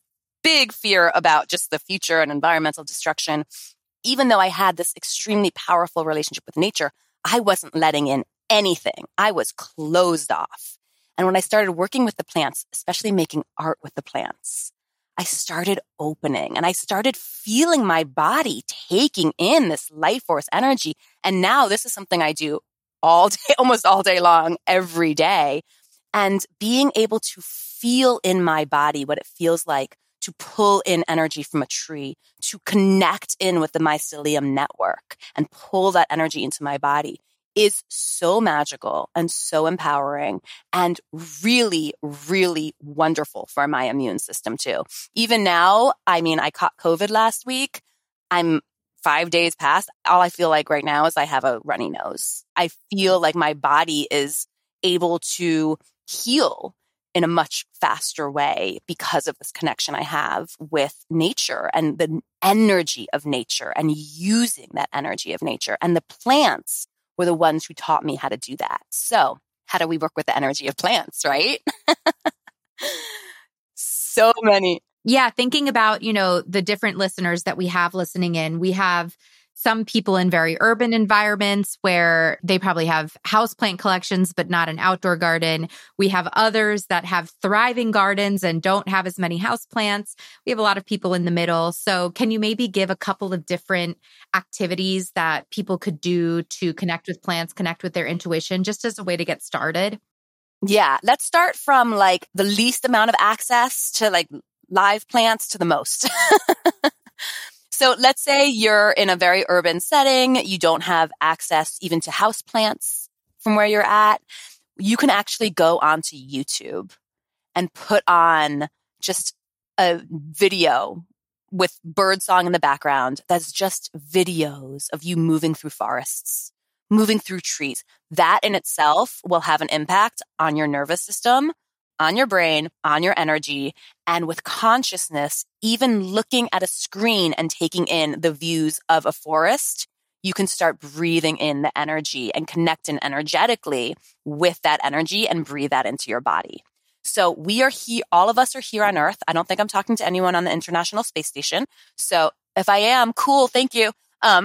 Speaker 2: big fear about just the future and environmental destruction. Even though I had this extremely powerful relationship with nature, I wasn't letting in anything. I was closed off. And when I started working with the plants, especially making art with the plants, I started opening and I started feeling my body taking in this life force energy. And now this is something I do all day, almost all day long, every day. And being able to feel in my body what it feels like to pull in energy from a tree, to connect in with the mycelium network and pull that energy into my body is so magical and so empowering and really, really wonderful for my immune system too. Even now, I mean, I caught COVID last week. I'm five days past. All I feel like right now is I have a runny nose. I feel like my body is able to heal in a much faster way because of this connection I have with nature and the energy of nature and using that energy of nature. And the plants were the ones who taught me how to do that. So how do we work with the energy of plants, right? So many.
Speaker 1: Yeah, thinking about, you know, the different listeners that we have listening in, we have some people in very urban environments where they probably have houseplant collections, but not an outdoor garden. We have others that have thriving gardens and don't have as many houseplants. We have a lot of people in the middle. So can you maybe give a couple of different activities that people could do to connect with plants, connect with their intuition, just as a way to get started?
Speaker 2: Yeah, let's start from like the least amount of access to like live plants to the most. So let's say you're in a very urban setting. You don't have access even to house plants from where you're at. You can actually go onto YouTube and put on just a video with birdsong in the background. That's just videos of you moving through forests, moving through trees. That in itself will have an impact on your nervous system, on your brain, on your energy, and with consciousness, even looking at a screen and taking in the views of a forest, you can start breathing in the energy and connecting energetically with that energy and breathe that into your body. So we are here, all of us are here on Earth. I don't think I'm talking to anyone on the International Space Station. So if I am, cool, thank you. Um,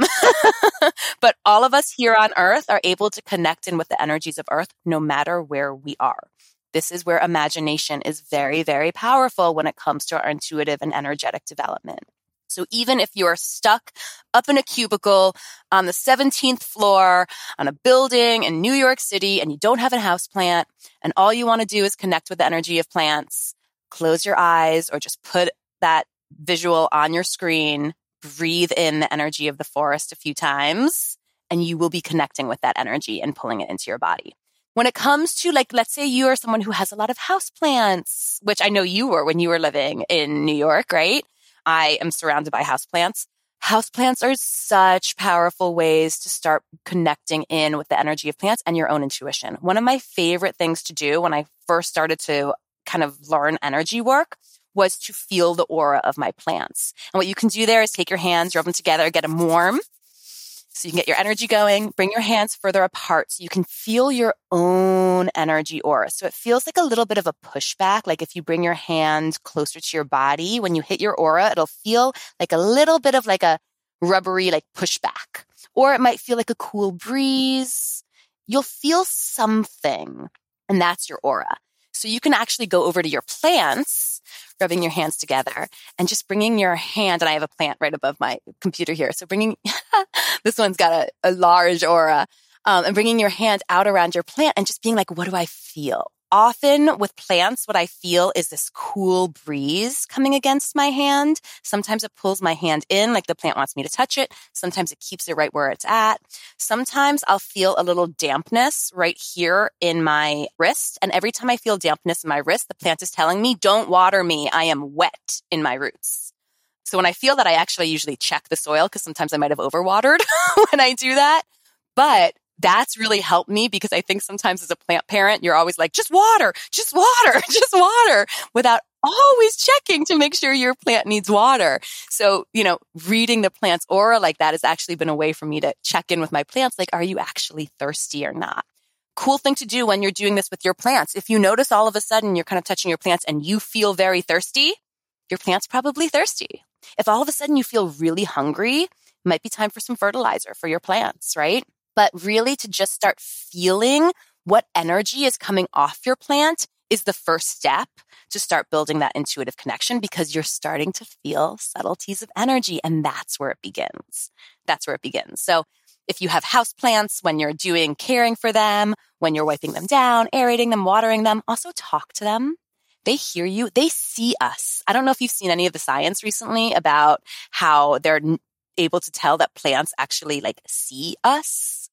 Speaker 2: but all of us here on Earth are able to connect in with the energies of Earth no matter where we are. This is where imagination is very, very powerful when it comes to our intuitive and energetic development. So even if you are stuck up in a cubicle on the seventeenth floor on a building in New York City and you don't have a houseplant and all you want to do is connect with the energy of plants, close your eyes or just put that visual on your screen, breathe in the energy of the forest a few times, and you will be connecting with that energy and pulling it into your body. When it comes to like, let's say you are someone who has a lot of houseplants, which I know you were when you were living in New York, right? I am surrounded by houseplants. Houseplants are such powerful ways to start connecting in with the energy of plants and your own intuition. One of my favorite things to do when I first started to kind of learn energy work was to feel the aura of my plants. And what you can do there is take your hands, rub them together, get them warm. So you can get your energy going, bring your hands further apart so you can feel your own energy aura. So it feels like a little bit of a pushback. Like if you bring your hand closer to your body, when you hit your aura, it'll feel like a little bit of like a rubbery, like pushback. Or it might feel like a cool breeze. You'll feel something, and that's your aura. So you can actually go over to your plants, rubbing your hands together and just bringing your hand, and I have a plant right above my computer here. So bringing, this one's got a, a large aura, um, and bringing your hand out around your plant and just being like, what do I feel? Often with plants, what I feel is this cool breeze coming against my hand. Sometimes it pulls my hand in, like the plant wants me to touch it. Sometimes it keeps it right where it's at. Sometimes I'll feel a little dampness right here in my wrist. And every time I feel dampness in my wrist, the plant is telling me, don't water me. I am wet in my roots. So when I feel that, I actually usually check the soil because sometimes I might have overwatered when I do that. But that's really helped me because I think sometimes as a plant parent, you're always like, just water, just water, just water, without always checking to make sure your plant needs water. So, you know, reading the plant's aura like that has actually been a way for me to check in with my plants. Like, are you actually thirsty or not? Cool thing to do when you're doing this with your plants. If you notice all of a sudden you're kind of touching your plants and you feel very thirsty, your plant's probably thirsty. If all of a sudden you feel really hungry, it might be time for some fertilizer for your plants, right? But really to just start feeling what energy is coming off your plant is the first step to start building that intuitive connection because you're starting to feel subtleties of energy and that's where it begins. That's where it begins. So if you have house plants, when you're doing caring for them, when you're wiping them down, aerating them, watering them, also talk to them. They hear you. They see us. I don't know if you've seen any of the science recently about how they're able to tell that plants actually like see us.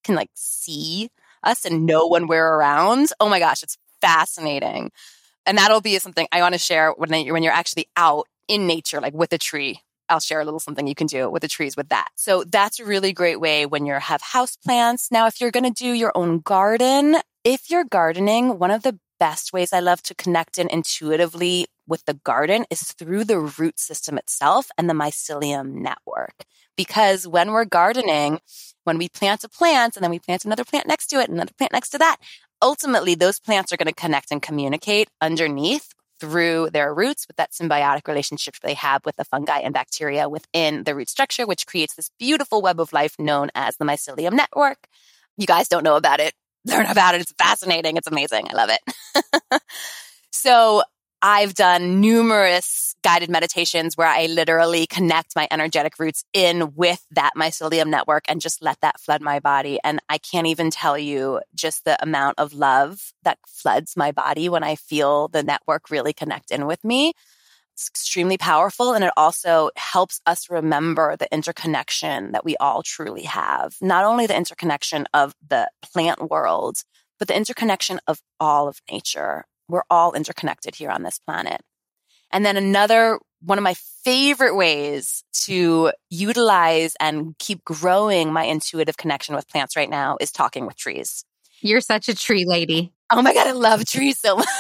Speaker 2: can like see us and know when we're around. Oh my gosh, it's fascinating. And that'll be something I want to share when, when you're actually out in nature, like with a tree. I'll share a little something you can do with the trees with that. So that's a really great way when you have houseplants. Now, if you're going to do your own garden, if you're gardening, one of the best ways I love to connect in intuitively with the garden is through the root system itself and the mycelium network. Because when we're gardening, when we plant a plant and then we plant another plant next to it, another plant next to that, ultimately those plants are going to connect and communicate underneath through their roots with that symbiotic relationship they have with the fungi and bacteria within the root structure, which creates this beautiful web of life known as the mycelium network. You guys don't know about it. Learn about it. It's fascinating. It's amazing. I love it. So I've done numerous guided meditations where I literally connect my energetic roots in with that mycelium network and just let that flood my body. And I can't even tell you just the amount of love that floods my body when I feel the network really connect in with me. It's extremely powerful. And it also helps us remember the interconnection that we all truly have. Not only the interconnection of the plant world, but the interconnection of all of nature. We're all interconnected here on this planet. And then another, one of my favorite ways to utilize and keep growing my intuitive connection with plants right now is talking with trees.
Speaker 1: You're such a tree lady.
Speaker 2: Oh my God, I love trees so much.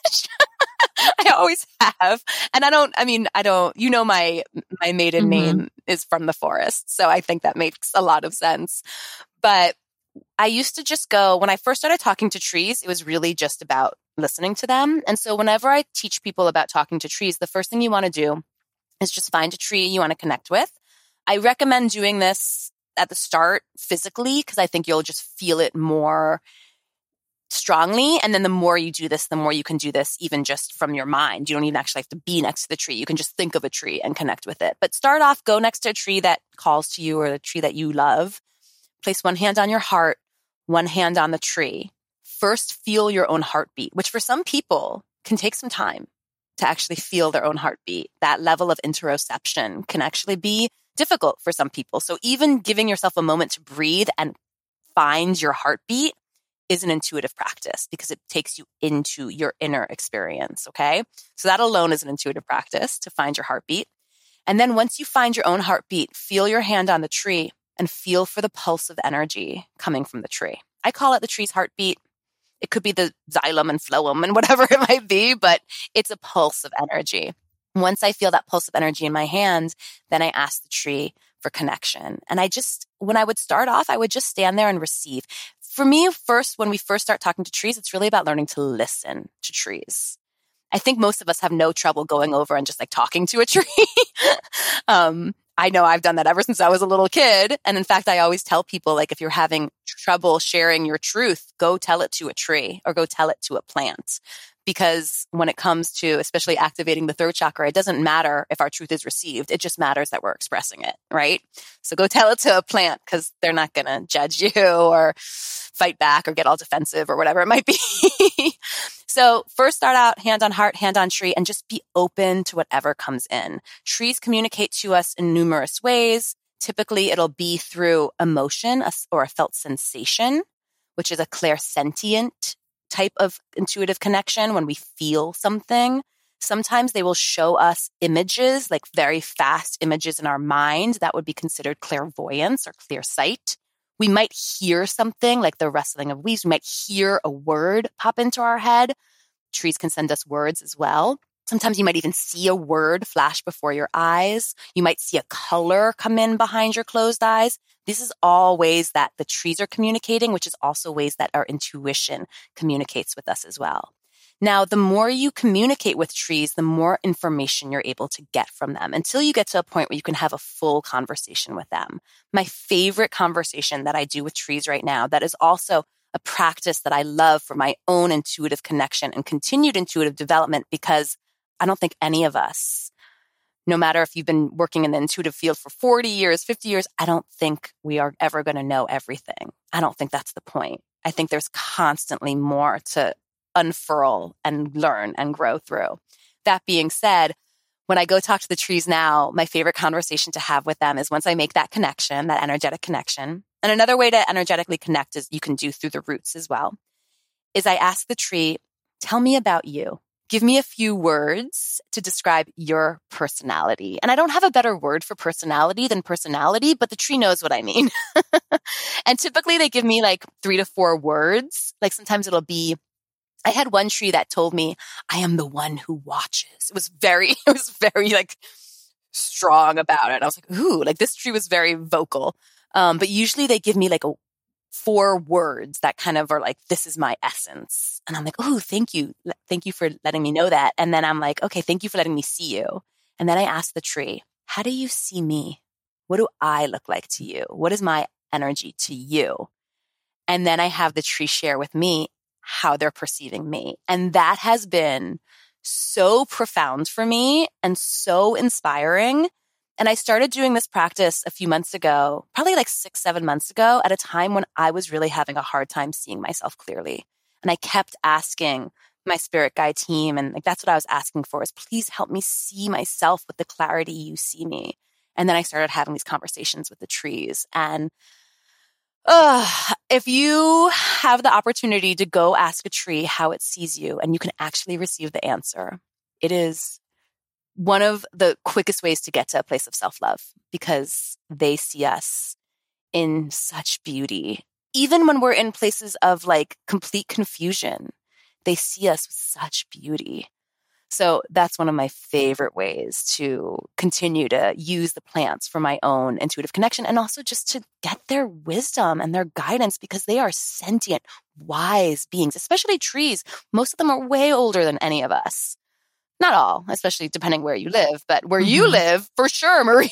Speaker 2: I always have. And I don't, I mean, I don't, you know, my, my maiden mm-hmm. name is from the forest. So I think that makes a lot of sense. But I used to just go, when I first started talking to trees, it was really just about listening to them. And so whenever I teach people about talking to trees, the first thing you want to do is just find a tree you want to connect with. I recommend doing this at the start physically because I think you'll just feel it more strongly. And then the more you do this, the more you can do this even just from your mind. You don't even actually have to be next to the tree. You can just think of a tree and connect with it. But start off, go next to a tree that calls to you or a tree that you love. Place one hand on your heart, one hand on the tree. First, feel your own heartbeat, which for some people can take some time to actually feel their own heartbeat. That level of interoception can actually be difficult for some people. So even giving yourself a moment to breathe and find your heartbeat is an intuitive practice because it takes you into your inner experience, okay? So that alone is an intuitive practice to find your heartbeat. And then once you find your own heartbeat, feel your hand on the tree and feel for the pulse of energy coming from the tree. I call it the tree's heartbeat. It could be the xylem and phloem and whatever it might be, but it's a pulse of energy. Once I feel that pulse of energy in my hand, then I ask the tree for connection. And I just, when I would start off, I would just stand there and receive. For me, first, when we first start talking to trees, it's really about learning to listen to trees. I think most of us have no trouble going over and just like talking to a tree. um, I know I've done that ever since I was a little kid. And in fact, I always tell people, like, if you're having trouble sharing your truth, go tell it to a tree or go tell it to a plant. Because when it comes to especially activating the third chakra, it doesn't matter if our truth is received. It just matters that we're expressing it, right? So go tell it to a plant because they're not going to judge you or fight back or get all defensive or whatever it might be. So first start out hand on heart, hand on tree, and just be open to whatever comes in. Trees communicate to us in numerous ways. Typically, it'll be through emotion or a felt sensation, which is a clairsentient type of intuitive connection when we feel something. Sometimes they will show us images, like very fast images in our mind. That would be considered clairvoyance or clear sight. We might hear something like the rustling of leaves. We might hear a word pop into our head. Trees can send us words as well. Sometimes you might even see a word flash before your eyes. You might see a color come in behind your closed eyes. This is all ways that the trees are communicating, which is also ways that our intuition communicates with us as well. Now, the more you communicate with trees, the more information you're able to get from them until you get to a point where you can have a full conversation with them. My favorite conversation that I do with trees right now, that is also a practice that I love for my own intuitive connection and continued intuitive development, because I don't think any of us, no matter if you've been working in the intuitive field for forty years, fifty years, I don't think we are ever going to know everything. I don't think that's the point. I think there's constantly more to unfurl and learn and grow through. That being said, when I go talk to the trees now, my favorite conversation to have with them is once I make that connection, that energetic connection, And another way to energetically connect is you can do through the roots as well, is I ask the tree, tell me about you. Give me a few words to describe your personality. And I don't have a better word for personality than personality, but the tree knows what I mean. And typically they give me like three to four words. Like sometimes it'll be, I had one tree that told me, I am the one who watches. It was very, it was very like strong about it. I was like, ooh, like this tree was very vocal. Um, but usually they give me like a four words that kind of are like, this is my essence. And I'm like, oh, thank you. Thank you for letting me know that. And then I'm like, okay, thank you for letting me see you. And then I ask the tree, how do you see me? What do I look like to you? What is my energy to you? And then I have the tree share with me how they're perceiving me. And that has been so profound for me and so inspiring. And I started doing this practice a few months ago, probably like six, seven months ago, at a time when I was really having a hard time seeing myself clearly. And I kept asking my spirit guide team, and like that's what I was asking for, is please help me see myself with the clarity you see me. And then I started having these conversations with the trees. And uh, if you have the opportunity to go ask a tree how it sees you, and you can actually receive the answer, it is one of the quickest ways to get to a place of self-love, because they see us in such beauty. Even when we're in places of like complete confusion, they see us with such beauty. So that's one of my favorite ways to continue to use the plants for my own intuitive connection, and also just to get their wisdom and their guidance, because they are sentient, wise beings, especially trees. Most of them are way older than any of us. Not all, especially depending where you live, but where mm-hmm. you live, for sure, Maria.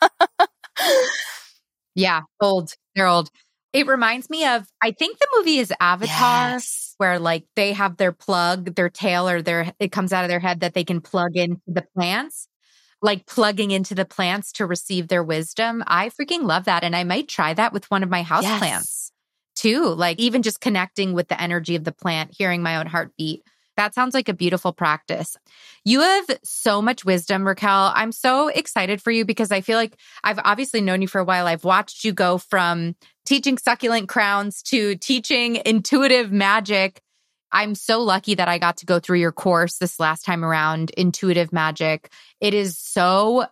Speaker 1: Yeah, old. They're old. It reminds me of, I think the movie is Avatar, yes. where like they have their plug, their tail, or their, it comes out of their head that they can plug into the plants, like plugging into the plants to receive their wisdom. I freaking love that. And I might try that with one of my house yes. plants too. Like even just connecting with the energy of the plant, hearing my own heartbeat. That sounds like a beautiful practice. You have so much wisdom, Raquel. I'm so excited for you because I feel like I've obviously known you for a while. I've watched you go from teaching succulent crowns to teaching intuitive magic. I'm so lucky that I got to go through your course this last time around, Intuitive Magic. It is so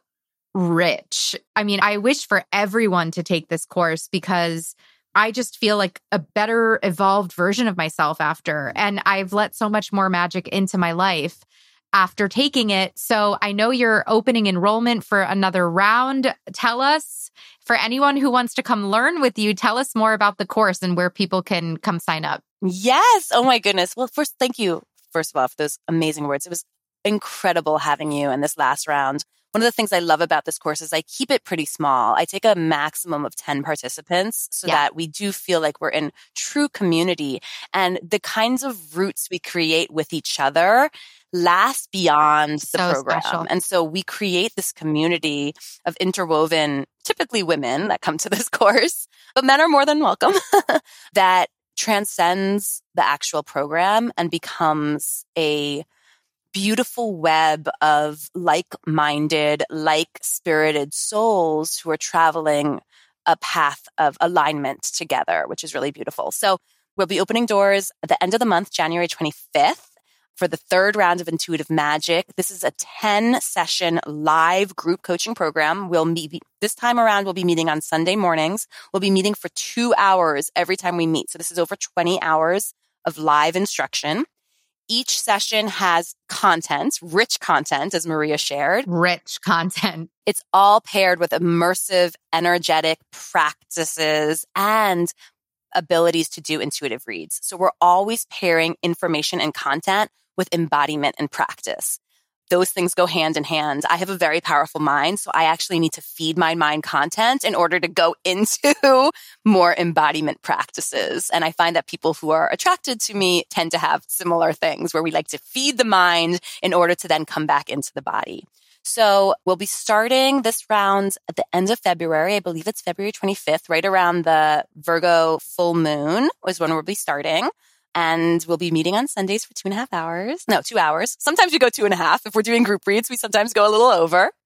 Speaker 1: rich. I mean, I wish for everyone to take this course because I just feel like a better evolved version of myself after. And I've let so much more magic into my life after taking it. So I know you're opening enrollment for another round. Tell us, for anyone who wants to come learn with you, tell us more about the course and where people can come sign up.
Speaker 2: Yes. Oh my goodness. Well, first, thank you, first of all, for those amazing words. It was incredible having you in this last round. One of the things I love about this course is I keep it pretty small. I take a maximum of ten participants so yeah. that we do feel like we're in true community. And the kinds of roots we create with each other last beyond the so program. Special. And so we create this community of interwoven, typically women that come to this course, but men are more than welcome, that transcends the actual program and becomes a beautiful web of like-minded, like-spirited souls who are traveling a path of alignment together, which is really beautiful. So we'll be opening doors at the end of the month, January twenty-fifth, for the third round of Intuitive Magic. This is a ten-session live group coaching program. We'll meet this time around. We'll be meeting on Sunday mornings. We'll be meeting for two hours every time we meet. So this is over twenty hours of live instruction. Each session has content, rich content, as Maria shared.
Speaker 1: Rich content.
Speaker 2: It's all paired with immersive, energetic practices and abilities to do intuitive reads. So we're always pairing information and content with embodiment and practice. Those things go hand in hand. I have a very powerful mind, so I actually need to feed my mind content in order to go into more embodiment practices. And I find that people who are attracted to me tend to have similar things where we like to feed the mind in order to then come back into the body. So we'll be starting this round at the end of February. I believe it's February twenty-fifth, right around the Virgo full moon is when we'll be starting. And we'll be meeting on Sundays for two and a half hours. No, two hours. Sometimes we go two and a half. If we're doing group reads, we sometimes go a little over.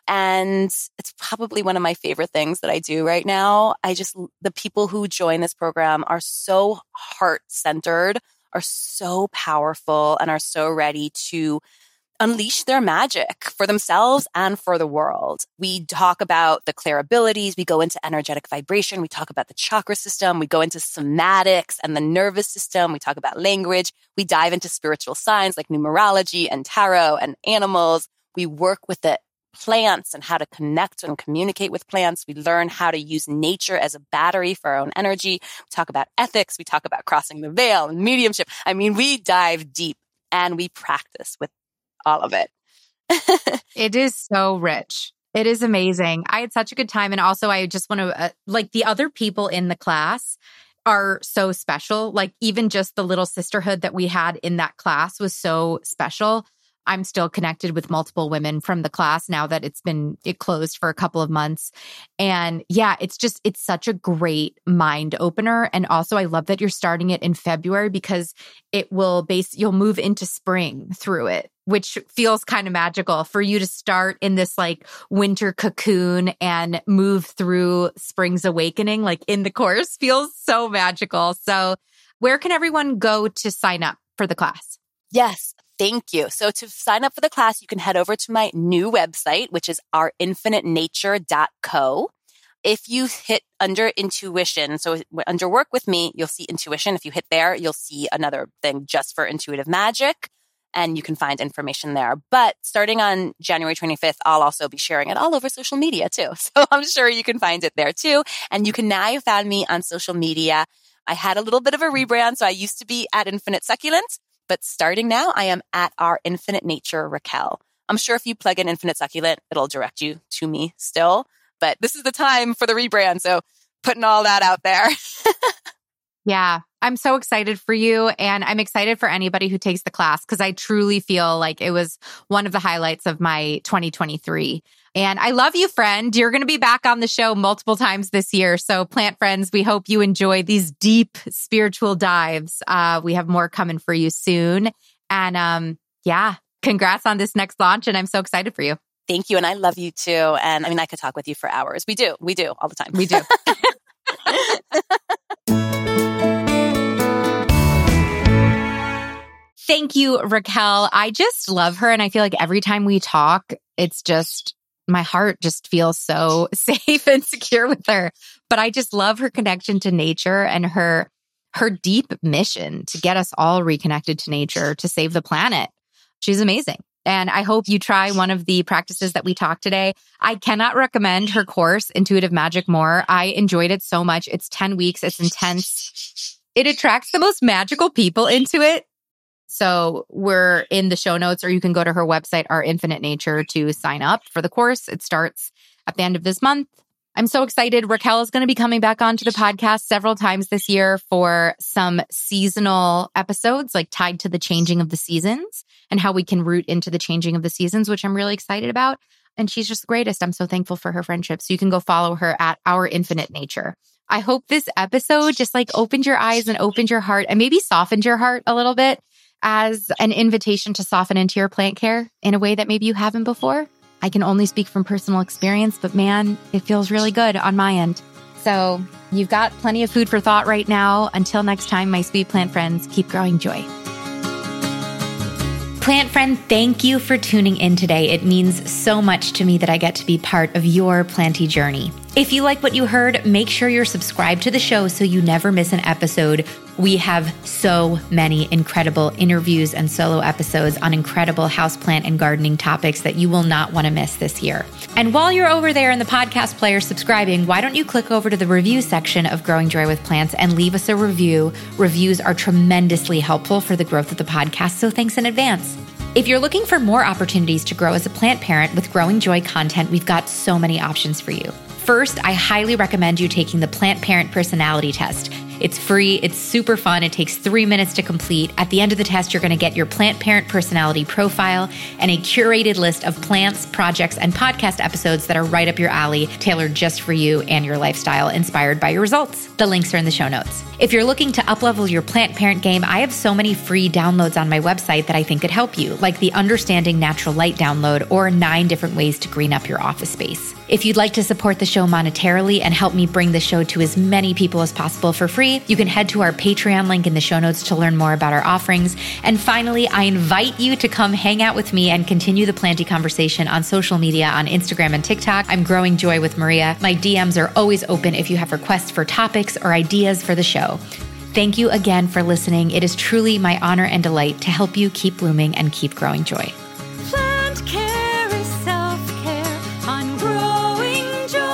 Speaker 2: And it's probably one of my favorite things that I do right now. I just, the people who join this program are so heart-centered, are so powerful, and are so ready to unleash their magic for themselves and for the world. We talk about the clair abilities. We go into energetic vibration. We talk about the chakra system. We go into somatics and the nervous system. We talk about language. We dive into spiritual signs like numerology and tarot and animals. We work with the plants and how to connect and communicate with plants. We learn how to use nature as a battery for our own energy. We talk about ethics. We talk about crossing the veil and mediumship. I mean, we dive deep and we practice with all of it.
Speaker 1: It is so rich. It is amazing. I had such a good time. And also, I just want to, uh, like, the other people in the class are so special. Like, even just the little sisterhood that we had in that class was so special. I'm still connected with multiple women from the class now that it's been, it closed for a couple of months. And yeah, it's just, it's such a great mind opener. And also I love that you're starting it in February because it will base, you'll move into spring through it, which feels kind of magical for you to start in this like winter cocoon and move through spring's awakening, like in the course feels so magical. So where can everyone go to sign up for the class?
Speaker 2: Yes. Thank you. So to sign up for the class, you can head over to my new website, which is our infinite nature dot co. If you hit under intuition, so under work with me, you'll see intuition. If you hit there, you'll see another thing just for intuitive magic, and you can find information there. But starting on January twenty-fifth, I'll also be sharing it all over social media too. So I'm sure you can find it there too. And you can now find me on social media. I had a little bit of a rebrand. So I used to be at Infinite Succulents. But starting now, I am at Our Infinite Nature Raquel. I'm sure if you plug in Infinite Succulent, it'll direct you to me still. But this is the time for the rebrand. So putting all that out there.
Speaker 1: Yeah, I'm so excited for you. And I'm excited for anybody who takes the class because I truly feel like it was one of the highlights of my twenty twenty-three. And I love you, friend. You're going to be back on the show multiple times this year. So plant friends, we hope you enjoy these deep spiritual dives. Uh, we have more coming for you soon. And um, yeah, congrats on this next launch. And I'm so excited for you.
Speaker 2: Thank you. And I love you too. And I mean, I could talk with you for hours. We do. We do all the time.
Speaker 1: We do. Thank you, Raquel. I just love her. And I feel like every time we talk, it's just, my heart just feels so safe and secure with her. But I just love her connection to nature and her, her deep mission to get us all reconnected to nature, to save the planet. She's amazing. And I hope you try one of the practices that we talked today. I cannot recommend her course, Intuitive Magic, more. I enjoyed it so much. It's ten weeks. It's intense. It attracts the most magical people into it. So we're in the show notes, or you can go to her website, Our Infinite Nature, to sign up for the course. It starts at the end of this month. I'm so excited. Raquel is going to be coming back onto the podcast several times this year for some seasonal episodes, like tied to the changing of the seasons and how we can root into the changing of the seasons, which I'm really excited about. And she's just the greatest. I'm so thankful for her friendship. So you can go follow her at Our Infinite Nature. I hope this episode just like opened your eyes and opened your heart and maybe softened your heart a little bit as an invitation to soften into your plant care in a way that maybe you haven't before. I can only speak from personal experience, but man, it feels really good on my end. So you've got plenty of food for thought right now. Until next time, my sweet plant friends, keep growing joy. Plant friend, thank you for tuning in today. It means so much to me that I get to be part of your planty journey. If you like what you heard, make sure you're subscribed to the show so you never miss an episode. We have so many incredible interviews and solo episodes on incredible houseplant and gardening topics that you will not want to miss this year. And while you're over there in the podcast player subscribing, why don't you click over to the review section of Growing Joy with Plants and leave us a review? Reviews are tremendously helpful for the growth of the podcast, so thanks in advance. If you're looking for more opportunities to grow as a plant parent with Growing Joy content, we've got so many options for you. First, I highly recommend you taking the Plant Parent Personality Test. It's free. It's super fun. It takes three minutes to complete. At the end of the test, you're going to get your plant parent personality profile and a curated list of plants, projects, and podcast episodes that are right up your alley, tailored just for you and your lifestyle, inspired by your results. The links are in the show notes. If you're looking to uplevel your plant parent game, I have so many free downloads on my website that I think could help you, like the Understanding Natural Light download or nine different ways to green up your office space. If you'd like to support the show monetarily and help me bring the show to as many people as possible for free, you can head to our Patreon link in the show notes to learn more about our offerings. And finally, I invite you to come hang out with me and continue the planty conversation on social media on Instagram and TikTok. I'm Growing Joy with Maria. My D Ms are always open if you have requests for topics or ideas for the show. Thank you again for listening. It is truly my honor and delight to help you keep blooming and keep growing joy.
Speaker 3: Plant care is self-care on Growing Joy.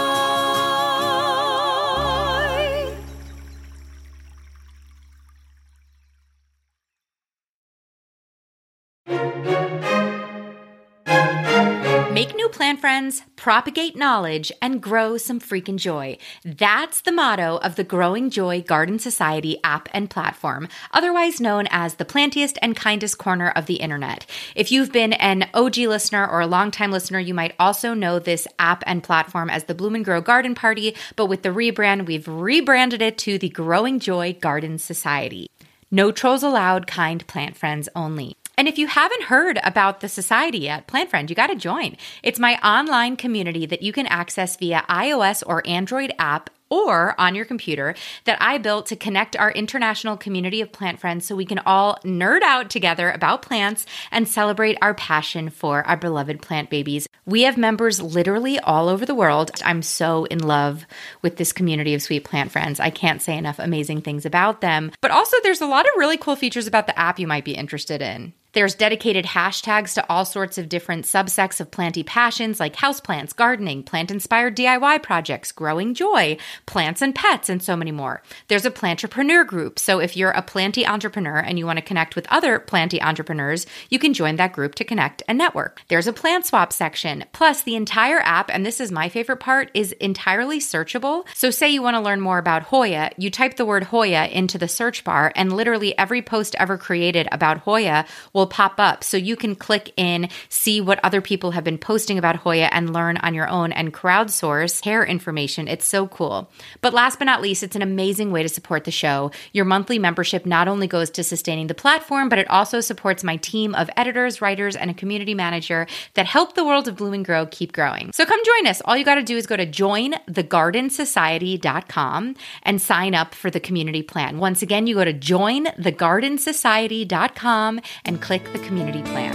Speaker 1: Make new plant friends, propagate knowledge, and grow some freaking joy. That's the motto of the Growing Joy Garden Society app and platform, otherwise known as the plantiest and kindest corner of the internet. If you've been an O G listener or a longtime listener, you might also know this app and platform as the Bloom and Grow Garden Party, but with the rebrand, we've rebranded it to the Growing Joy Garden Society. No trolls allowed, kind plant friends only. And if you haven't heard about the society yet, Plant Friend, you got to join. It's my online community that you can access via iOS or Android app or on your computer that I built to connect our international community of plant friends so we can all nerd out together about plants and celebrate our passion for our beloved plant babies. We have members literally all over the world. I'm so in love with this community of sweet plant friends. I can't say enough amazing things about them. But also there's a lot of really cool features about the app you might be interested in. There's dedicated hashtags to all sorts of different subsects of planty passions like houseplants, gardening, plant-inspired D I Y projects, growing joy, plants and pets, and so many more. There's a plantrepreneur group, so if you're a planty entrepreneur and you want to connect with other planty entrepreneurs, you can join that group to connect and network. There's a plant swap section. Plus, the entire app, and this is my favorite part, is entirely searchable. So say you want to learn more about Hoya, you type the word Hoya into the search bar, and literally every post ever created about Hoya will pop up. So you can click in, see what other people have been posting about Hoya, and learn on your own and crowdsource hair information. It's so cool. But last but not least, it's an amazing way to support the show. Your monthly membership not only goes to sustaining the platform, but it also supports my team of editors, writers, and a community manager that help the world of Bloom and Grow keep growing. So come join us. All you got to do is go to join the garden society dot com and sign up for the community plan. Once again, you go to join the garden society dot com and click the community plan.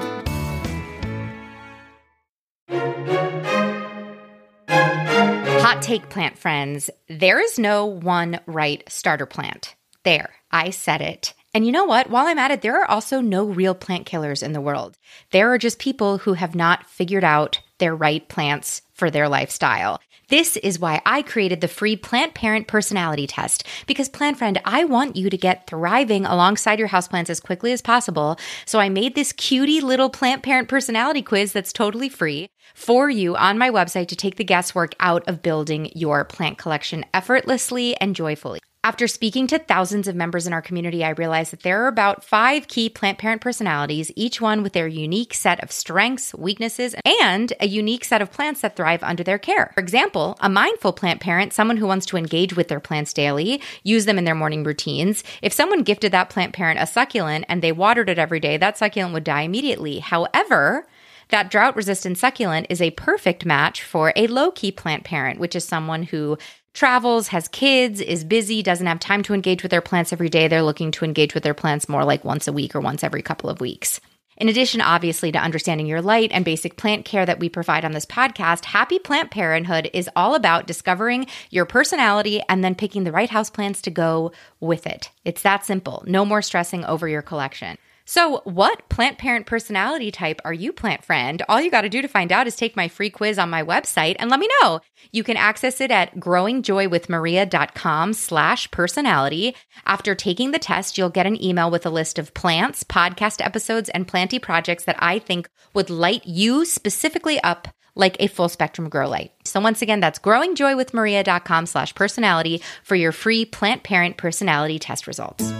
Speaker 1: Hot take, plant friends. There is no one right starter plant. There, I said it. And you know what? While I'm at it, there are also no real plant killers in the world. There are just people who have not figured out their right plants for their lifestyle. This is why I created the free Plant Parent Personality Test, because Plant Friend, I want you to get thriving alongside your houseplants as quickly as possible. So I made this cutie little Plant Parent Personality quiz that's totally free for you on my website to take the guesswork out of building your plant collection effortlessly and joyfully. After speaking to thousands of members in our community, I realized that there are about five key plant parent personalities, each one with their unique set of strengths, weaknesses, and a unique set of plants that thrive under their care. For example, a mindful plant parent, someone who wants to engage with their plants daily, use them in their morning routines. If someone gifted that plant parent a succulent and they watered it every day, that succulent would die immediately. However, that drought-resistant succulent is a perfect match for a low-key plant parent, which is someone who travels, has kids, is busy, doesn't have time to engage with their plants every day. They're looking to engage with their plants more like once a week or once every couple of weeks. In addition, obviously, to understanding your light and basic plant care that we provide on this podcast, Happy Plant Parenthood is all about discovering your personality and then picking the right houseplants to go with it. It's that simple. No more stressing over your collection. So what plant parent personality type are you, plant friend? All you got to do to find out is take my free quiz on my website and let me know. You can access it at growingjoywithmaria.com slash personality. After taking the test, you'll get an email with a list of plants, podcast episodes, and planty projects that I think would light you specifically up like a full spectrum grow light. So once again, that's growingjoywithmaria.com slash personality for your free Plant Parent personality test results.